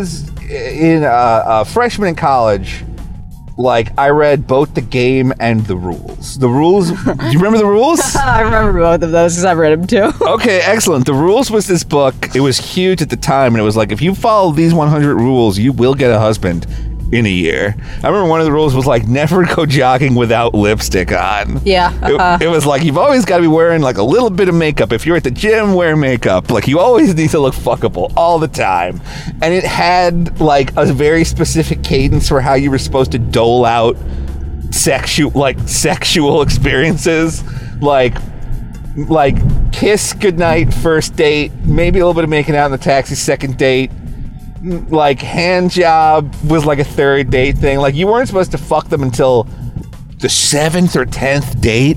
a freshman in college, like, I read both The Game and The Rules. The Rules. Do you remember The Rules? I remember both of those because I've read them too. Okay, excellent. The Rules was this book. It was huge at the time, and it was like, if you follow these 100 rules, you will get a husband. in a year. I remember one of the rules was like never go jogging without lipstick on. Yeah. It was like you've always got to be wearing like a little bit of makeup. If you're at the gym, wear makeup. Like you always need to look fuckable all the time. And it had like a very specific cadence for how you were supposed to dole out sexual experiences. Like kiss goodnight first date, maybe a little bit of making out in the taxi second date. Like hand job was like a third date thing. Like you weren't supposed to fuck them until the 7th or 10th date.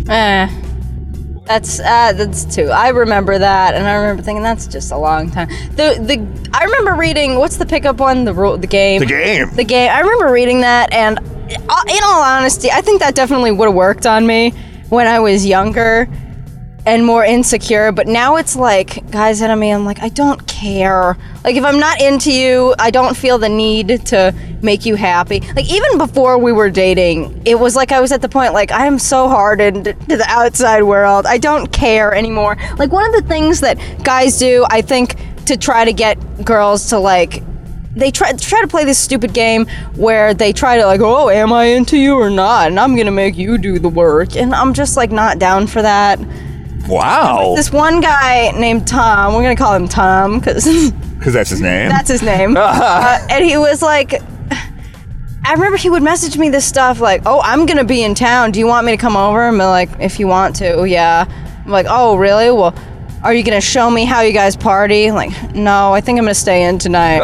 That's two. I remember that, and I remember thinking that's just a long time. I remember reading, what's the pickup one? The game. The game. I remember reading that, and in all honesty, I think that definitely would have worked on me when I was younger and more insecure, but now it's like, guys into me, I'm like, I don't care. Like, if I'm not into you, I don't feel the need to make you happy. Like, even before we were dating, it was like I was at the point, like, I am so hardened to the outside world. I don't care anymore. Like, one of the things that guys do, I think, to try to get girls to, like, they try to play this stupid game where they try to, like, oh, am I into you or not? And I'm gonna make you do the work. And I'm just, like, not down for that. Wow. This one guy named Tom, we're going to call him Tom because that's his name. That's his name. And he was like, I remember he would message me this stuff like, oh, I'm going to be in town. Do you want me to come over? And be like, if you want to, yeah. I'm like, oh, really? Well, are you going to show me how you guys party? I'm like, no, I think I'm going to stay in tonight.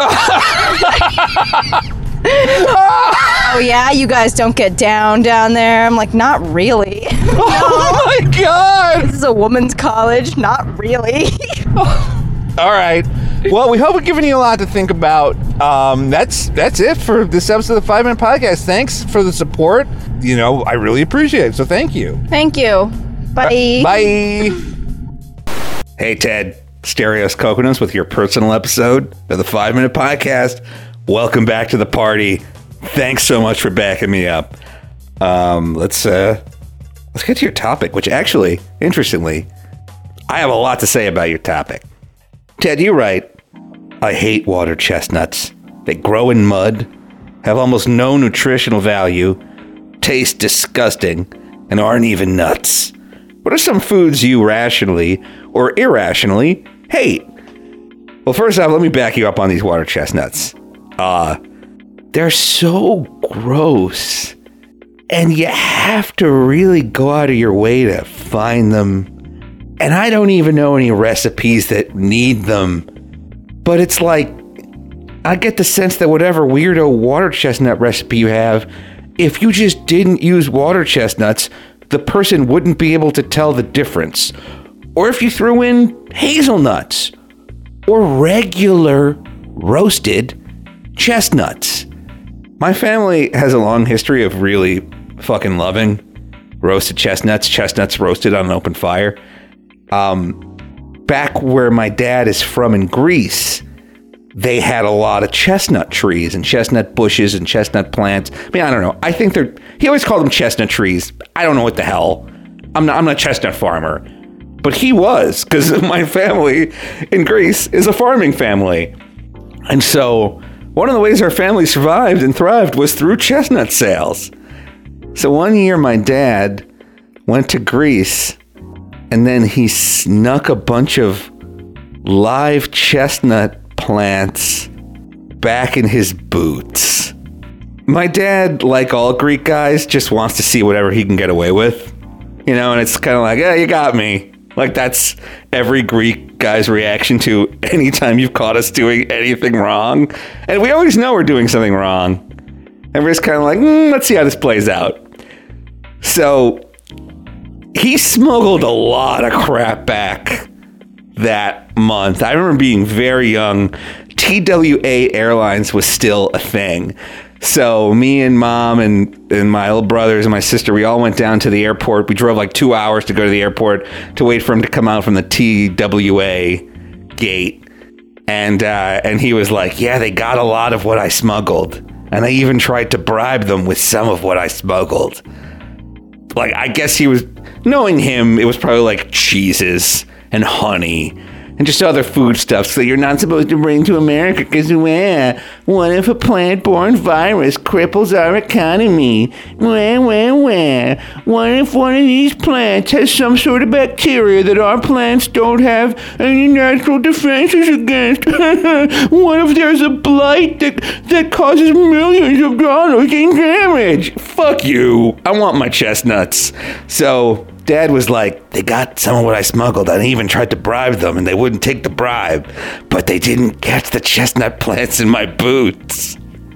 Oh yeah, you guys don't get down there. I'm like, not really. No. Oh my god! This is a woman's college. Not really. All right. Well, we hope we're giving you a lot to think about. That's it for this episode of the 5 Minute Podcast. Thanks for the support. You know, I really appreciate it. So thank you. Thank you. Bye. Bye. Hey Ted, Stereos Coconuts with your personal episode of the 5 Minute Podcast. Welcome back to the party. Thanks so much for backing me up. Let's get to your topic, which actually, interestingly, I have a lot to say about your topic. Ted, you write, I hate water chestnuts. They grow in mud, have almost no nutritional value, taste disgusting, and aren't even nuts. What are some foods you rationally or irrationally hate? Well, first off, let me back you up on these water chestnuts. They're so gross, and you have to really go out of your way to find them. And I don't even know any recipes that need them. But it's like, I get the sense that whatever weirdo water chestnut recipe you have, if you just didn't use water chestnuts, the person wouldn't be able to tell the difference. Or if you threw in hazelnuts, or regular roasted chestnuts. My family has a long history of really fucking loving roasted chestnuts roasted on an open fire. Back where my dad is from in Greece, they had a lot of chestnut trees and chestnut bushes and chestnut plants. I mean, I don't know. I think he always called them chestnut trees. I don't know what the hell. I'm not a chestnut farmer. But he was, because my family in Greece is a farming family. And so one of the ways our family survived and thrived was through chestnut sales. So one year my dad went to Greece and then he snuck a bunch of live chestnut plants back in his boots. My dad, like all Greek guys, just wants to see whatever he can get away with. You know, and it's kind of like, yeah, you got me. Like, that's every Greek guy's reaction to anytime you've caught us doing anything wrong. And we always know we're doing something wrong. And we're just kind of like, let's see how this plays out. So he smuggled a lot of crap back that month. I remember being very young. TWA Airlines was still a thing. So me and mom and my little brothers and my sister, we all went down to the airport. We drove like 2 hours to go to the airport to wait for him to come out from the TWA gate. And he was like, yeah, they got a lot of what I smuggled. And I even tried to bribe them with some of what I smuggled. Like, I guess he was, knowing him, it was probably like cheeses and honey and just other foodstuffs that you're not supposed to bring to America because, what if a plant-borne virus cripples our economy? What if one of these plants has some sort of bacteria that our plants don't have any natural defenses against? What if there's a blight that causes millions of dollars in damage? Fuck you. I want my chestnuts. So Dad was like, they got some of what I smuggled. I even tried to bribe them, and they wouldn't take the bribe. But they didn't catch the chestnut plants in my boots.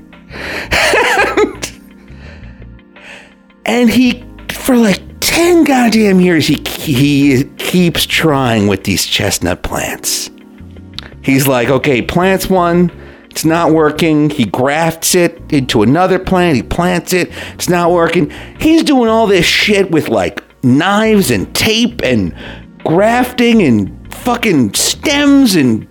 And he, for like 10 goddamn years, he keeps trying with these chestnut plants. He's like, okay, plants one, it's not working. He grafts it into another plant. He plants it. It's not working. He's doing all this shit with like knives and tape and grafting and fucking stems and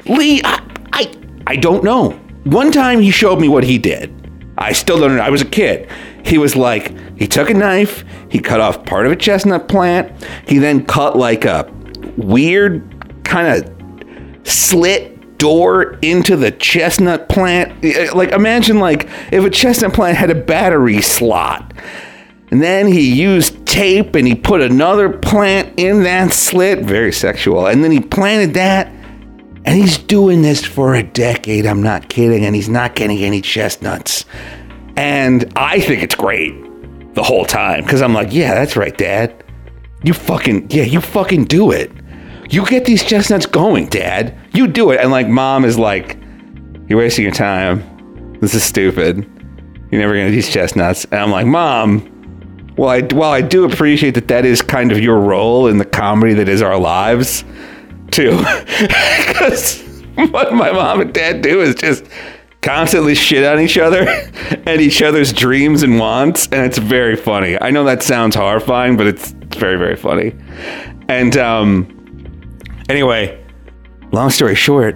I don't know. One time he showed me what he did. I still don't know. I was a kid. He was like, he took a knife, he cut off part of a chestnut plant. He then cut like a weird kind of slit door into the chestnut plant. Like, imagine like if a chestnut plant had a battery slot. And then he used tape and he put another plant in that slit. Very sexual. And then he planted that. And he's doing this for a decade. I'm not kidding. And he's not getting any chestnuts. And I think it's great the whole time. Because I'm like, yeah, that's right, Dad. You fucking do it. You get these chestnuts going, Dad. You do it. And like, Mom is like, you're wasting your time. This is stupid. You're never going to get these chestnuts. And I'm like, Mom, while I do appreciate that is kind of your role in the comedy that is our lives, too. Because what my mom and dad do is just constantly shit on each other and each other's dreams and wants, and it's very funny. I know that sounds horrifying, but it's very, very funny. And anyway, long story short,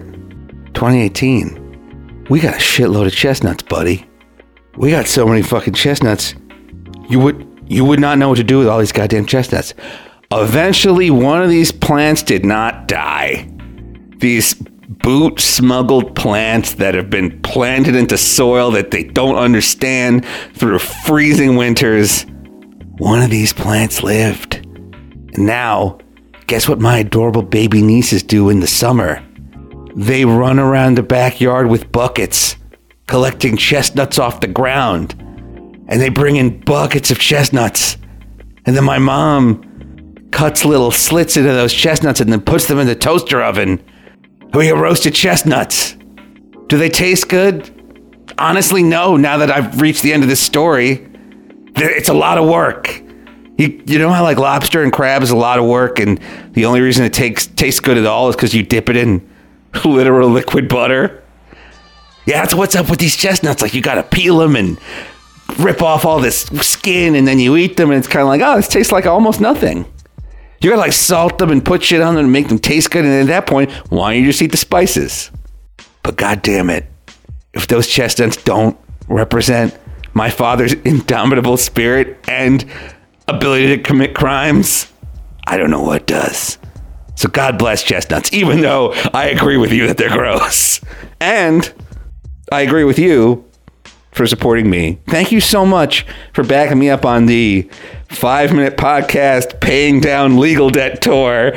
2018, we got a shitload of chestnuts, buddy. We got so many fucking chestnuts. You would not know what to do with all these goddamn chestnuts. Eventually, one of these plants did not die. These boot smuggled plants that have been planted into soil that they don't understand through freezing winters. One of these plants lived. And now, guess what my adorable baby nieces do in the summer? They run around the backyard with buckets, collecting chestnuts off the ground. And they bring in buckets of chestnuts. And then my mom cuts little slits into those chestnuts and then puts them in the toaster oven. And we get roasted chestnuts. Do they taste good? Honestly, no, now that I've reached the end of this story. It's a lot of work. You know how like lobster and crab is a lot of work, and the only reason it tastes good at all is because you dip it in literal liquid butter? Yeah, that's what's up with these chestnuts. Like, you gotta peel them and rip off all this skin, and then you eat them, and it's kind of like, oh, this tastes like almost nothing. You gotta like salt them and put shit on them and make them taste good, and at that point, why don't you just eat the spices? But god damn it, if those chestnuts don't represent my father's indomitable spirit and ability to commit crimes, I don't know what does. So God bless chestnuts, even though I agree with you that they're gross. And I agree with you for supporting me. Thank you so much for backing me up on the 5-minute podcast paying down legal debt tour.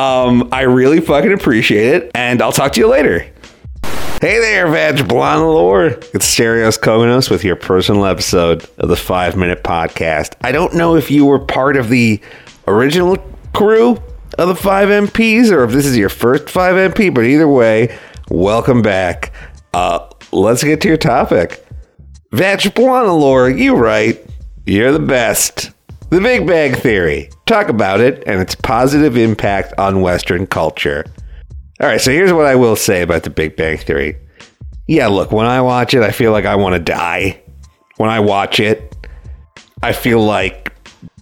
I really fucking appreciate it, and I'll talk to you later. Hey there, Vag Blonde Lore. It's Stereos Koganos with your personal episode of the 5-minute podcast. I don't know if you were part of the original crew of the 5 MPs or if this is your first 5 MP, but either way, welcome back. Let's get to your topic. Vag Blonde Lore, you right. You're the best. The Big Bang Theory. Talk about it and its positive impact on Western culture. All right, so here's what I will say about the Big Bang Theory. Yeah, look, when I watch it, I feel like I want to die. When I watch it, I feel like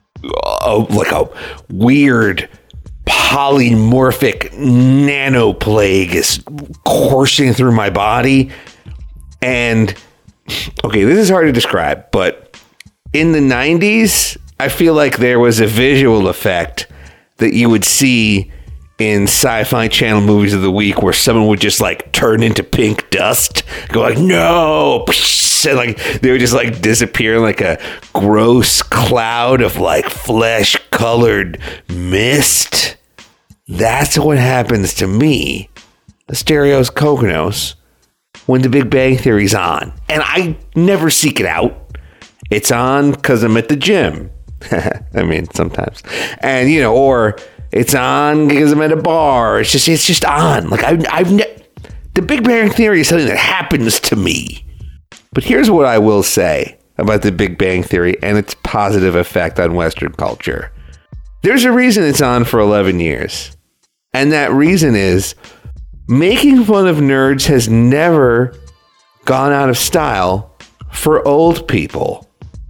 a weird polymorphic nanoplague is coursing through my body. And, okay, this is hard to describe, but in the 90s, I feel like there was a visual effect that you would see in Sci-Fi Channel movies of the week where someone would just like turn into pink dust, go like, no, and like they would just like disappear in like a gross cloud of like flesh-colored mist. That's what happens to me, Asterios Kokkinos, when The Big Bang Theory's on. And I never seek it out. It's on because I'm at the gym. I mean, sometimes. And, you know, or it's on because I'm at a bar. It's just on. Like, The Big Bang Theory is something that happens to me. But here's what I will say about The Big Bang Theory and its positive effect on Western culture. There's a reason it's on for 11 years. And that reason is making fun of nerds has never gone out of style for old people.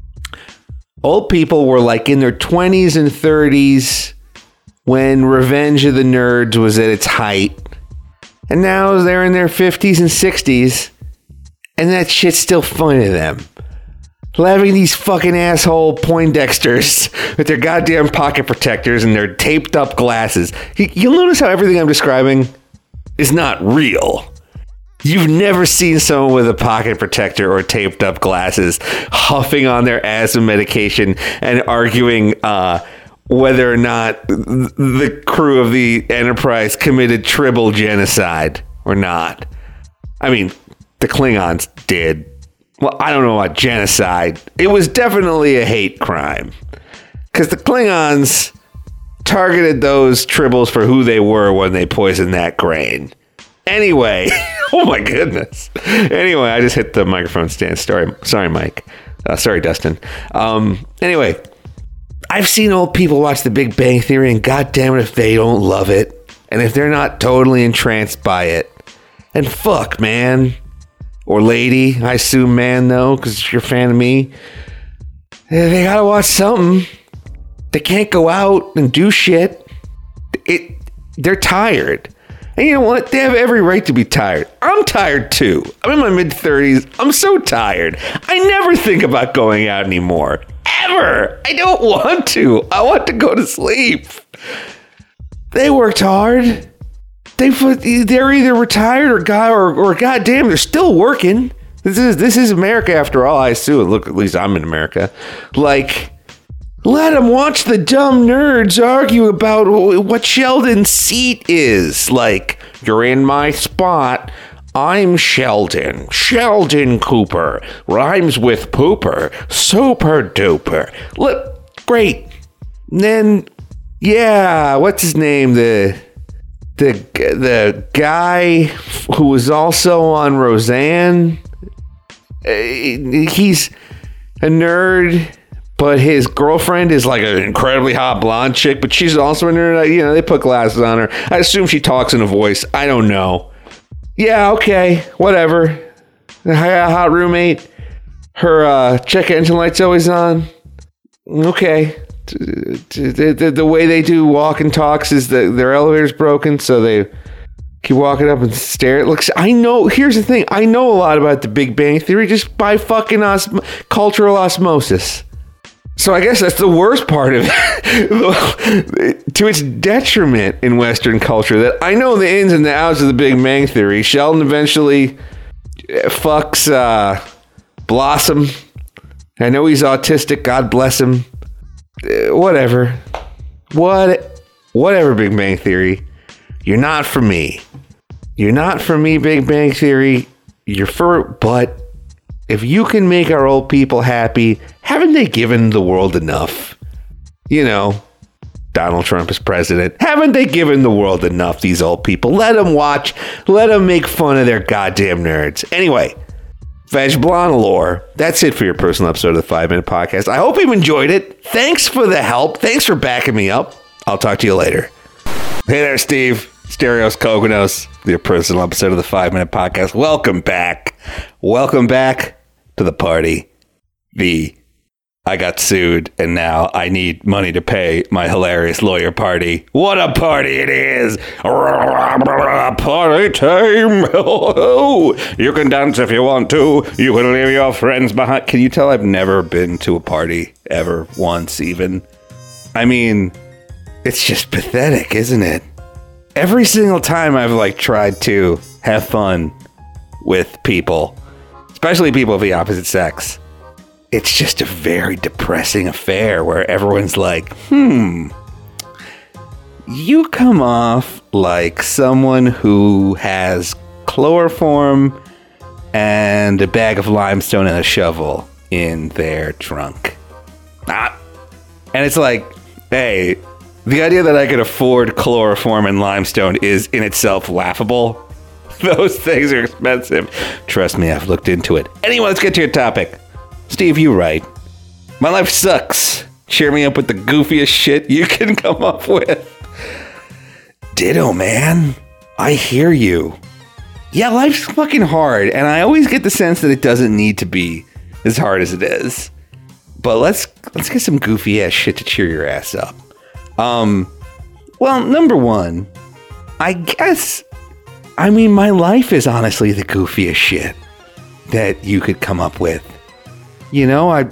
Old people were like in their 20s and 30s when Revenge of the Nerds was at its height. And now they're in their 50s and 60s. And that shit's still funny to them. Having these fucking asshole Poindexters with their goddamn pocket protectors and their taped up glasses. You'll notice how everything I'm describing is not real. You've never seen someone with a pocket protector or taped up glasses huffing on their asthma medication and arguing whether or not the crew of the Enterprise committed tribal genocide or not. I mean, the Klingons did. Well, I don't know about genocide. It was definitely a hate crime. Because the Klingons targeted those tribbles for who they were when they poisoned that grain. Anyway, oh my goodness. Anyway, I just hit the microphone stand. Sorry, Mike. Sorry, Dustin. Anyway, I've seen old people watch The Big Bang Theory, and goddamn it if they don't love it, and if they're not totally entranced by it. And fuck, man. Or lady, I assume man though, because you're a fan of me. They gotta watch something. They can't go out and do shit. They're tired. And you know what? They have every right to be tired. I'm tired too. I'm in my mid-30s. I'm so tired. I never think about going out anymore. Ever. I don't want to. I want to go to sleep. They worked hard. They're either retired or goddamn, they're still working. This is America after all, I assume. Look, at least I'm in America. Like, let them watch the dumb nerds argue about what Sheldon's seat is. Like, you're in my spot. I'm Sheldon. Sheldon Cooper. Rhymes with pooper. Super duper. Look, great. And then, yeah, what's his name? The guy who was also on Roseanne, he's a nerd, but his girlfriend is like an incredibly hot blonde chick, but she's also a nerd. You know, they put glasses on her. I assume she talks in a voice. I don't know. Yeah, okay, whatever. The hot roommate, her check engine light's always on. Okay. The way they do walk and talks is that their elevator's broken, so they keep walking up and stare. I know, here's the thing, I know a lot about The Big Bang Theory just by fucking cultural osmosis. So I guess that's the worst part of it. To its detriment in Western culture, that I know the ins and the outs of The Big Bang Theory. Sheldon eventually fucks Blossom. I know he's autistic, God bless him. Whatever, Big Bang Theory. You're not for me. You're not for me, Big Bang Theory. But if you can make our old people happy, haven't they given the world enough? You know, Donald Trump is president. Haven't they given the world enough, these old people? Let them watch. Let them make fun of their goddamn nerds. Anyway, Vajblanalore. That's it for your personal episode of the 5 Minute Podcast. I hope you enjoyed it. Thanks for the help. Thanks for backing me up. I'll talk to you later. Hey there, Steve. Asterios Kokkinos, your personal episode of the 5 Minute Podcast. Welcome back. Welcome back to the party. I got sued, and now I need money to pay my hilarious lawyer party. What a party it is! Party time! You can dance if you want to. You can leave your friends behind. Can you tell I've never been to a party ever once even? I mean, it's just pathetic, isn't it? every single time I've like tried to have fun with people, especially people of the opposite sex, it's just a very depressing affair where everyone's like, you come off like someone who has chloroform and a bag of limestone and a shovel in their trunk. And it's like, hey, the idea that I could afford chloroform and limestone is in itself laughable. Those things are expensive. Trust me, I've looked into it. Anyway, let's get to your topic. Steve, you right. My life sucks. Cheer me up with the goofiest shit you can come up with. Ditto, man. I hear you. Yeah, life's fucking hard, and I always get the sense that it doesn't need to be as hard as it is. But let's get some goofy ass shit to cheer your ass up. Well, number one, I guess, I mean, my life is honestly the goofiest shit that you could come up with. You know, I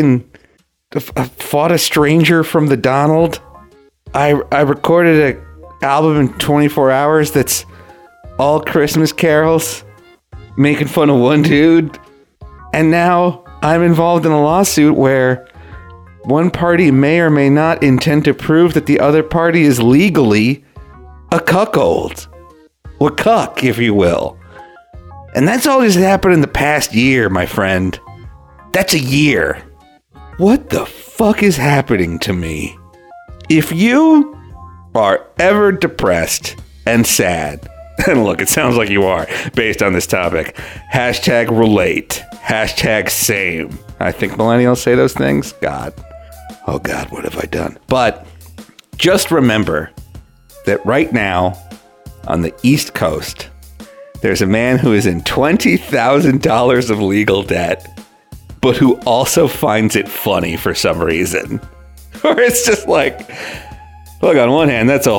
fought a stranger from the Donald. I recorded an album in 24 hours that's all Christmas carols, making fun of one dude. And now I'm involved in a lawsuit where one party may or may not intend to prove that the other party is legally a cuckold. Or cuck, if you will. And that's all just happened in the past year, my friend. That's a year. What the fuck is happening to me? If you are ever depressed and sad, and look, it sounds like you are, based on this topic, hashtag relate, hashtag same. I think millennials say those things. God. Oh God, what have I done? But just remember that right now on the East Coast, there's a man who is in $20,000 of legal debt, but who also finds it funny for some reason. Or it's just like, look, on one hand, that's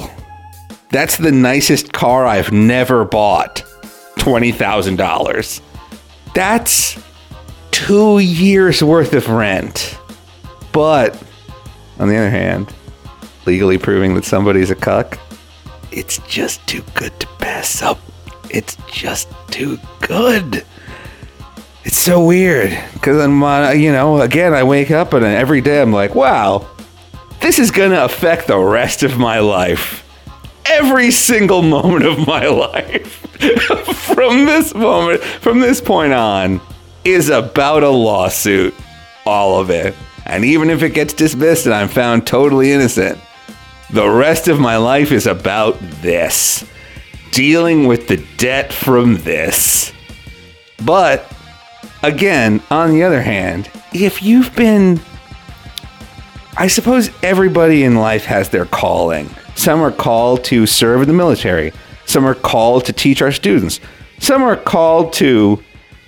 the nicest car I've never bought. $20,000. That's 2 years worth of rent. But on the other hand, legally proving that somebody's a cuck, it's just too good to pass up. It's just too good. It's so weird because again, I wake up and every day I'm like, wow, this is going to affect the rest of my life. Every single moment of my life from this point on is about a lawsuit. All of it. And even if it gets dismissed and I'm found totally innocent, the rest of my life is about this. Dealing with the debt from this. But, again, on the other hand, if you've been... I suppose everybody in life has their calling. Some are called to serve in the military. Some are called to teach our students. Some are called to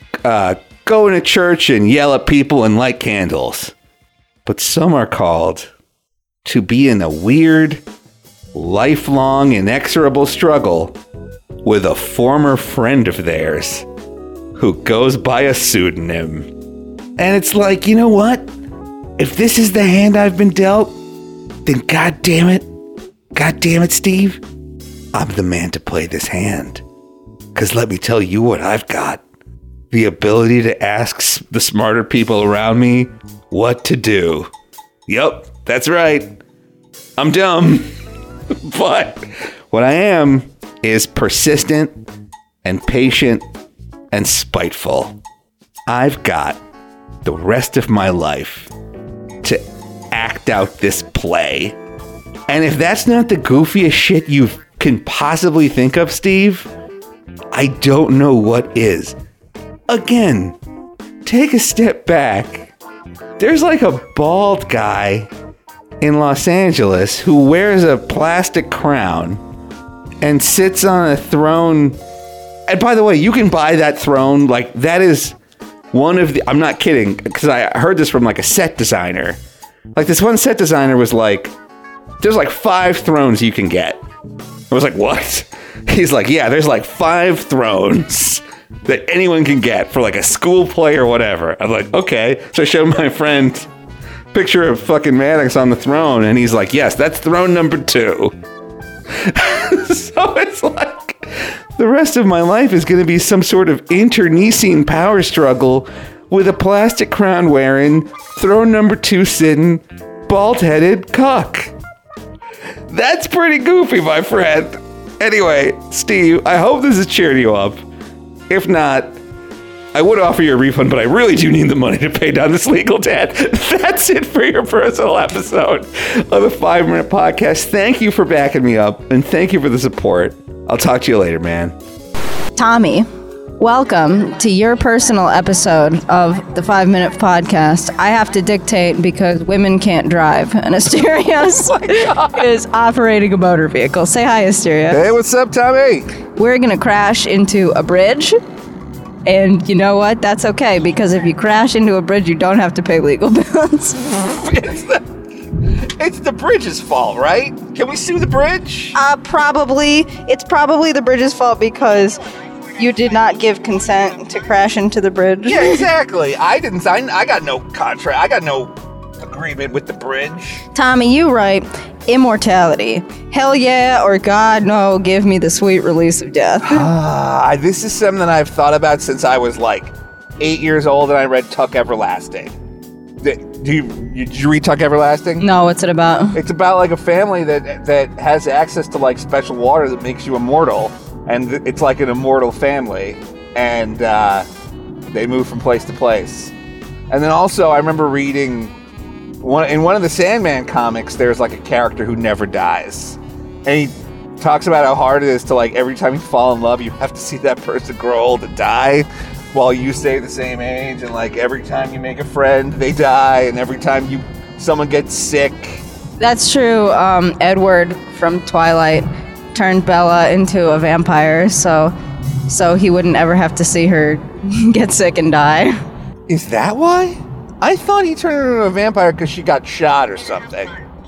go into church and yell at people and light candles. But some are called to be in a weird, lifelong, inexorable struggle with a former friend of theirs who goes by a pseudonym. And it's like, you know what? If this is the hand I've been dealt, then God damn it, Steve, I'm the man to play this hand. Because let me tell you what I've got. The ability to ask the smarter people around me what to do. Yup, that's right. I'm dumb. But what I am is persistent and patient and spiteful. I've got the rest of my life to act out this play. And if that's not the goofiest shit you can possibly think of, Steve, I don't know what is. Again, take a step back. There's like a bald guy in Los Angeles who wears a plastic crown and sits on a throne. And by the way, you can buy that throne. Like, that is one of the... I'm not kidding, because I heard this from like a set designer. Like, this one set designer was like, there's like 5 thrones you can get. I was like, what? He's like, yeah, there's like 5 thrones that anyone can get for like a school play or whatever. I'm like, okay. So I showed my friend a picture of fucking Maddox on the throne, and he's like, yes, that's throne number 2. So it's like the rest of my life is going to be some sort of internecine power struggle with a plastic crown wearing, throne number 2 sitting, bald-headed cuck. That's pretty goofy, my friend. Anyway, Steve, I hope this has cheered you up. If not, I would offer you a refund, but I really do need the money to pay down this legal debt. That's it for your personal episode of the 5 Minute Podcast. Thank you for backing me up, and thank you for the support. I'll talk to you later, man. Tommy, welcome to your personal episode of the 5 Minute Podcast. I have to dictate because women can't drive, and Asterios is operating a motor vehicle. Say hi, Asterios. Hey, what's up, Tommy? We're going to crash into a bridge. And you know what? That's okay, because if you crash into a bridge, you don't have to pay legal bills. It's the bridge's fault, right? Can we sue the bridge? Probably. It's probably the bridge's fault because you did not give consent to crash into the bridge. Yeah, exactly. I didn't sign. I got no contract. I got no agreement with the bridge. Tommy, you write immortality. Hell yeah, or God, no, give me the sweet release of death. This is something that I've thought about since I was like 8 years old and I read Tuck Everlasting. Did you read Tuck Everlasting? No, what's it about? It's about like a family that has access to like special water that makes you immortal. And it's like an immortal family. And they move from place to place. And then also I remember reading in one of the Sandman comics, there's like a character who never dies. And he talks about how hard it is to like every time you fall in love, you have to see that person grow old and die while you stay the same age. And like every time you make a friend, they die. And every time someone gets sick. That's true. Edward from Twilight turned Bella into a vampire so he wouldn't ever have to see her get sick and die. Is that why? I thought he turned her into a vampire because she got shot or something.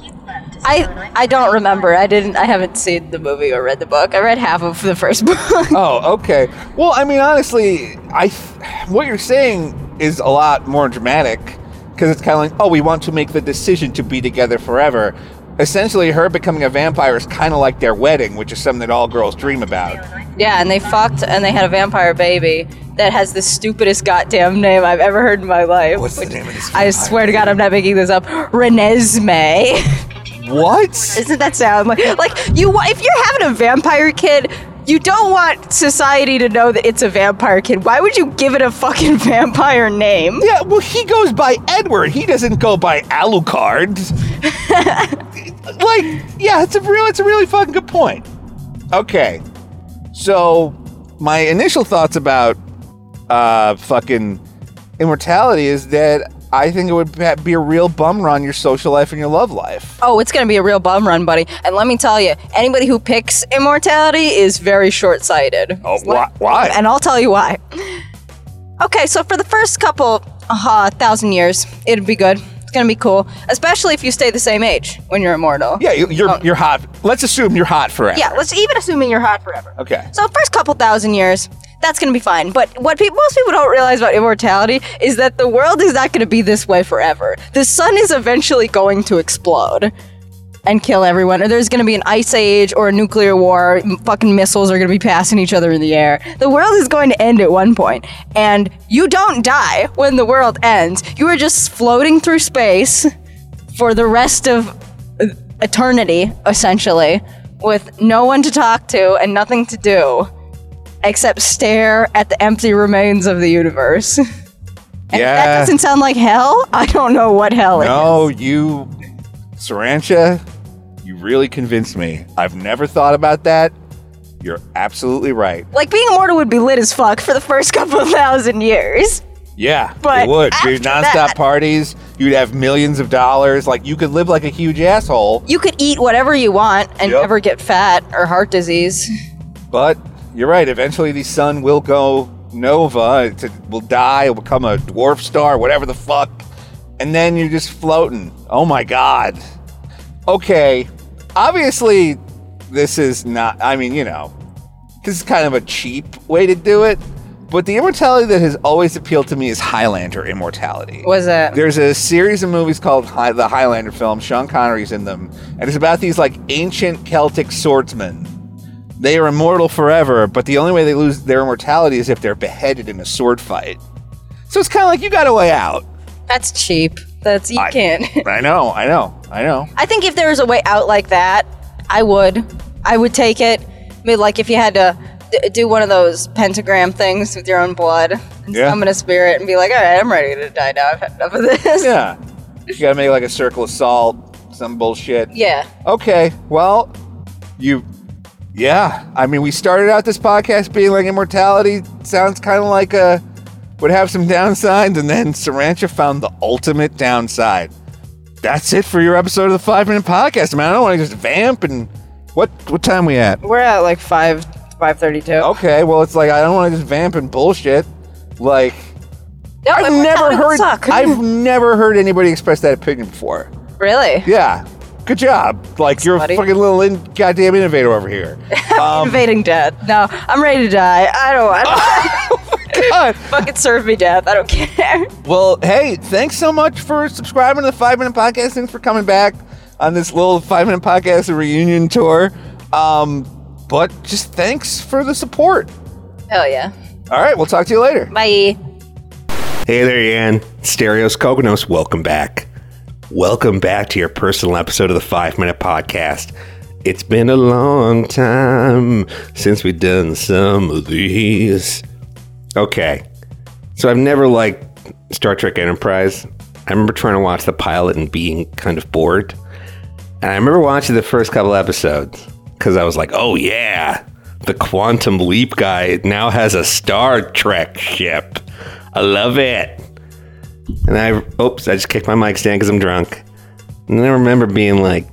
I don't remember. I haven't seen the movie or read the book. I read half of the first book. Oh, okay. Well, I mean, honestly, what you're saying is a lot more dramatic because it's kind of like, oh, we want to make the decision to be together forever. Essentially, her becoming a vampire is kind of like their wedding, which is something that all girls dream about. Yeah, and they fucked and they had a vampire baby that has the stupidest goddamn name I've ever heard in my life. What's the name of this vampire? I swear to God, I'm not making this up. Renesmee. What? Doesn't that sound like you? If you're having a vampire kid, you don't want society to know that it's a vampire kid. Why would you give it a fucking vampire name? Yeah, well, he goes by Edward. He doesn't go by Alucard. It's a really fucking good point. Okay, so my initial thoughts about fucking immortality is that I think it would be a real bum run your social life and your love life. Oh, it's going to be a real bum run, buddy. And let me tell you, anybody who picks immortality is very short-sighted. Oh, why? And I'll tell you why. Okay, so for the first couple 1,000 years, it'd be good. It's going to be cool, especially if you stay the same age when you're immortal. Yeah, you're hot. Let's assume you're hot forever. Yeah, let's even assuming you're hot forever. Okay. So first couple 1,000 years, that's going to be fine. But what most people don't realize about immortality is that the world is not going to be this way forever. The sun is eventually going to explode and kill everyone. Or there's going to be an ice age or a nuclear war. Fucking missiles are going to be passing each other in the air. The world is going to end at one point. And you don't die when the world ends. You are just floating through space for the rest of eternity, essentially, with no one to talk to and nothing to do except stare at the empty remains of the universe. And that doesn't sound like hell? I don't know what hell is. No, Sarancha, you really convinced me. I've never thought about that. You're absolutely right. Like, being immortal would be lit as fuck for the first couple of 1,000 years. Yeah, but it would. After nonstop parties. You'd have millions of dollars. Like, you could live like a huge asshole. You could eat whatever you want and never get fat or heart disease. But you're right. Eventually, the sun will go nova. It will die. It will become a dwarf star, whatever the fuck. And then you're just floating. Oh, my God. Okay. Obviously, this is not... I mean, this is kind of a cheap way to do it. But the immortality that has always appealed to me is Highlander immortality. What's that? There's a series of movies called the Highlander films. Sean Connery's in them. And it's about these, like, ancient Celtic swordsmen they are immortal forever, but the only way they lose their immortality is if they're beheaded in a sword fight. So it's kind of like you got a way out. That's cheap. You can't. I know. I think if there was a way out like that, I would take it. I mean, like if you had to do one of those pentagram things with your own blood and summon a spirit and be like, all right, I'm ready to die now. I've had enough of this. Yeah. You gotta make like a circle of salt, some bullshit. Yeah. Okay, well, I mean, we started out this podcast being like immortality sounds kind of like would have some downsides, and then Sarancha found the ultimate downside. That's it for your episode of the 5 Minute Podcast. I mean, I don't want to just vamp and what time we at? We're at like 5:32. Okay, well, it's like I don't want to just vamp and bullshit. Like, no, I've never heard anybody express that opinion before. Really? Yeah. Good job. Like, you're a fucking little goddamn innovator over here. Innovating death. No, I'm ready to die. I don't God. Fucking serve me death. I don't care. Well, hey, thanks so much for subscribing to the 5 Minute Podcast. Thanks for coming back on this little 5 Minute Podcast reunion tour. But just thanks for the support. Hell yeah. All right, we'll talk to you later. Bye. Hey there, Yan. Stereos Kokonos, welcome back. Welcome back to your personal episode of the 5 Minute Podcast. It's been a long time since we've done some of these. Okay, so I've never liked Star Trek Enterprise. I remember trying to watch the pilot and being kind of bored. And I remember watching the first couple episodes because I was like, oh yeah, the Quantum Leap guy now has a Star Trek ship. I love it. And I just kicked my mic stand because I'm drunk. And then I remember being like,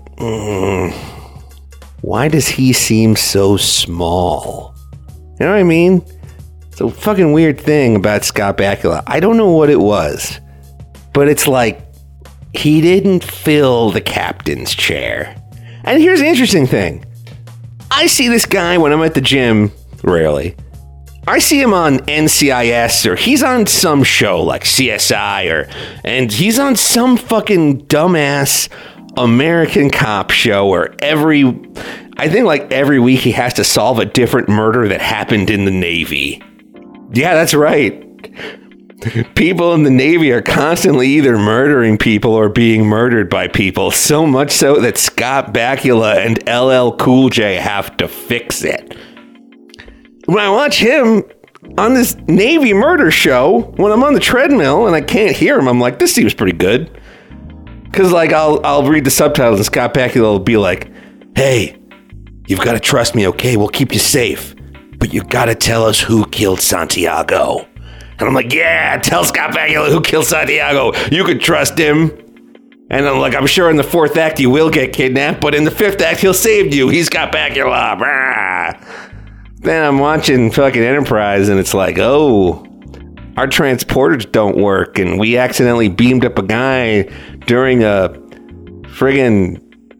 why does he seem so small? You know what I mean? It's a fucking weird thing about Scott Bakula. I don't know what it was, but it's like he didn't fill the captain's chair. And here's the interesting thing. I see this guy when I'm at the gym, rarely. I see him on NCIS, or he's on some show like CSI, and he's on some fucking dumbass American cop show where I think like every week he has to solve a different murder that happened in the Navy. Yeah, that's right. People in the Navy are constantly either murdering people or being murdered by people, so much so that Scott Bakula and LL Cool J have to fix it. When I watch him on this Navy murder show, when I'm on the treadmill and I can't hear him, I'm like, this seems pretty good. Because like I'll read the subtitles and Scott Bakula will be like, hey, you've got to trust me, okay? We'll keep you safe. But you got to tell us who killed Santiago. And I'm like, yeah, tell Scott Bakula who killed Santiago. You could trust him. And I'm like, I'm sure in the 4th act you will get kidnapped, but in the 5th act he'll save you. He's Scott Bakula. Brah. Then I'm watching fucking Enterprise and it's like, oh, our transporters don't work. And we accidentally beamed up a guy during a friggin'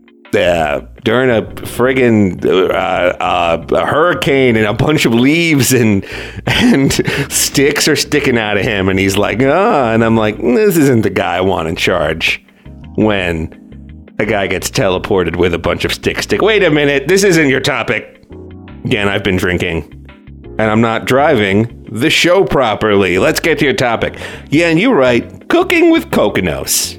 a hurricane, and a bunch of leaves and sticks are sticking out of him, and he's like, and I'm like, this isn't the guy I want in charge when a guy gets teleported with a bunch of sticks. Wait a minute, this isn't your topic. Again, I've been drinking and I'm not driving the show properly. Let's get to your topic. Yeah, and you're right, cooking with Kokonos.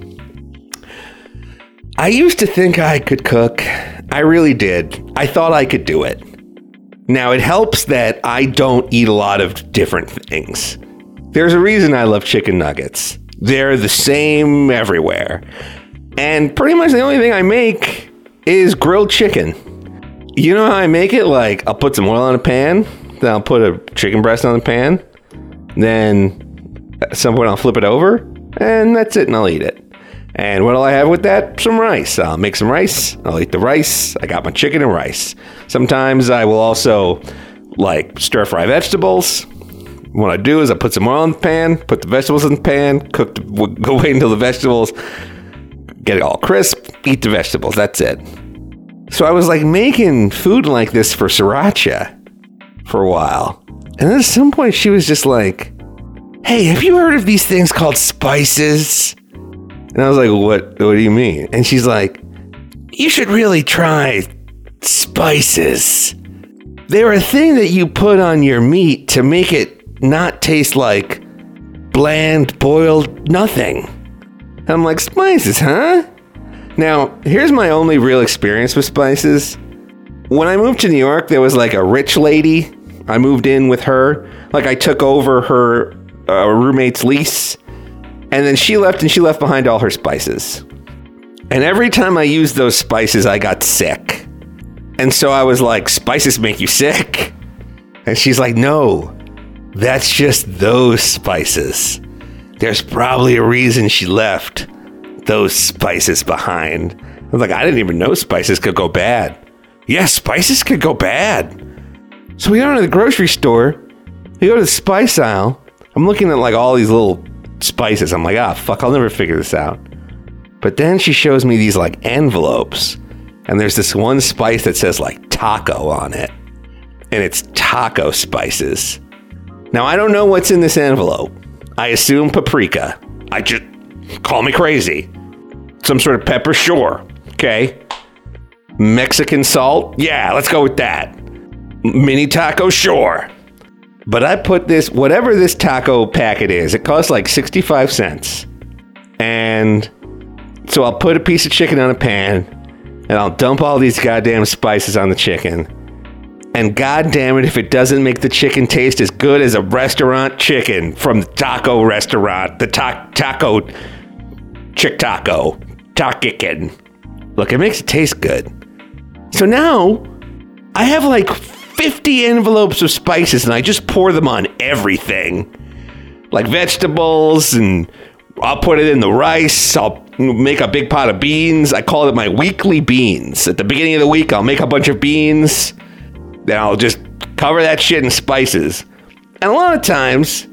I used to think I could cook. I really did. I thought I could do it. Now, it helps that I don't eat a lot of different things. There's a reason I love chicken nuggets. They're the same everywhere. And pretty much the only thing I make is grilled chicken. You know how I make it? Like, I'll put some oil on a pan, then I'll put a chicken breast on the pan, then at some point I'll flip it over, and that's it, and I'll eat it. And what'll I have with that? Some rice. I'll make some rice. I'll eat the rice. I got my chicken and rice. Sometimes I will also like stir fry vegetables. What I do is I put some oil in the pan, put the vegetables in the pan, go wait until the vegetables get it all crisp, eat the vegetables. That's it. So I was like making food like this for Sriracha for a while. And then at some point she was just like, hey, have you heard of these things called spices? And I was like, what do you mean? And she's like, you should really try spices. They're a thing that you put on your meat to make it not taste like bland, boiled nothing. And I'm like, spices, huh? Now, here's my only real experience with spices. When I moved to New York, there was like a rich lady. I moved in with her. Like, I took over her roommate's lease. And then she left, and she left behind all her spices. And every time I used those spices, I got sick. And so I was like, spices make you sick? And she's like, no, that's just those spices. There's probably a reason she left those spices behind. I was like, I didn't even know spices could go bad. Yeah, spices could go bad. So we go to the grocery store. We go to the spice aisle. I'm looking at like all these little spices. I'm like, fuck, I'll never figure this out. But then she shows me these like envelopes. And there's this one spice that says like taco on it. And it's taco spices. Now, I don't know what's in this envelope. I assume paprika. Call me crazy. Some sort of pepper, sure. Okay. Mexican salt? Yeah, let's go with that. Mini taco, sure. But I put this, whatever this taco packet is, it costs like 65 cents. And so I'll put a piece of chicken on a pan, and I'll dump all these goddamn spices on the chicken. And goddamn it if it doesn't make the chicken taste as good as a restaurant chicken from the taco restaurant. The taco, chick taco, taquican. Look, it makes it taste good. So now, I have like 50 envelopes of spices, and I just pour them on everything. Like vegetables, and I'll put it in the rice. I'll make a big pot of beans. I call it my weekly beans. At the beginning of the week, I'll make a bunch of beans. Then I'll just cover that shit in spices. And a lot of times,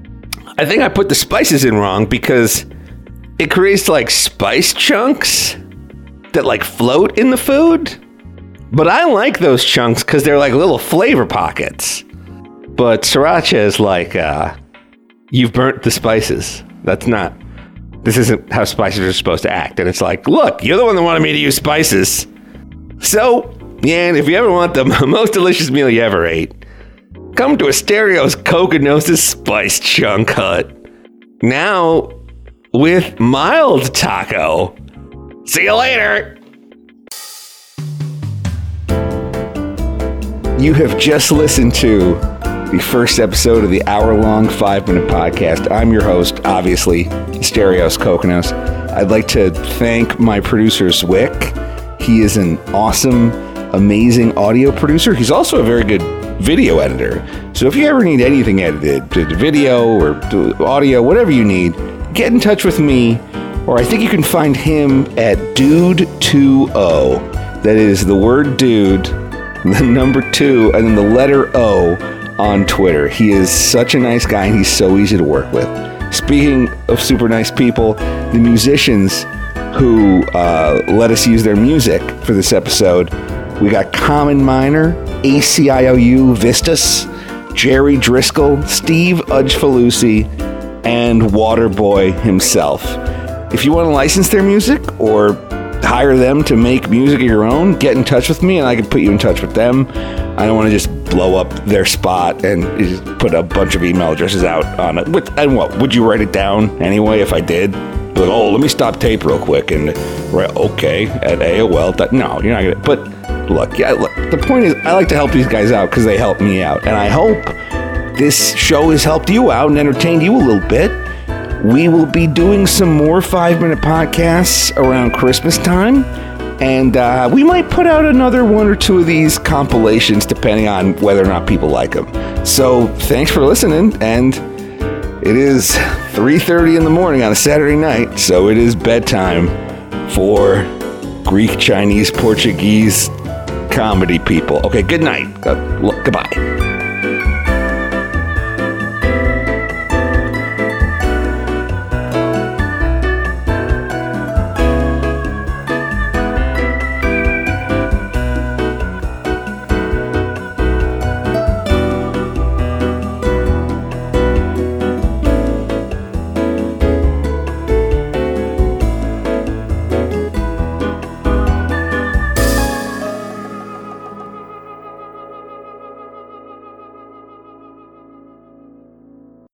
I think I put the spices in wrong because it creates like spice chunks that like float in the food. But I like those chunks because they're like little flavor pockets. But Sriracha is like, you've burnt the spices. This isn't how spices are supposed to act. And it's like, look, you're the one that wanted me to use spices. So, yeah, and if you ever want the most delicious meal you ever ate, come to Asterios Kokkinos' Spice Chunk Hut. Now, with mild taco. See you later. You have just listened to the first episode of the hour-long 5-minute podcast. I'm your host, obviously, Asterios Kokkinos. I'd like to thank my producer, Zwick. He is an awesome, amazing audio producer. He's also a very good video editor. So if you ever need anything edited, video or audio, whatever you need, get in touch with me, or I think you can find him at Dude20. That is the word dude, the number 2, and then the letter O on Twitter. He is such a nice guy, and he's so easy to work with. Speaking of super nice people, the musicians who let us use their music for this episode, we got Common Minor, ACIOU Vistas, Jerry Driscoll, Steve Udgefalusi, and Waterboy himself. If you want to license their music or hire them to make music of your own, get in touch with me and I can put you in touch with them. I don't want to just blow up their spot and just put a bunch of email addresses out on it. And what, would you write it down anyway if I did? Like, oh, let me stop tape real quick and okay at AOL. No, you're not gonna. But look, the point is, I like to help these guys out because they help me out, and I hope this show has helped you out and entertained you a little bit. We will be doing some more 5-minute podcasts around Christmas time, and we might put out another 1 or 2 of these compilations depending on whether or not people like them. So thanks for listening, and it is 3:30 in the morning on a Saturday night, so it is bedtime for Greek, Chinese, Portuguese comedy people. Okay, good night. Goodbye.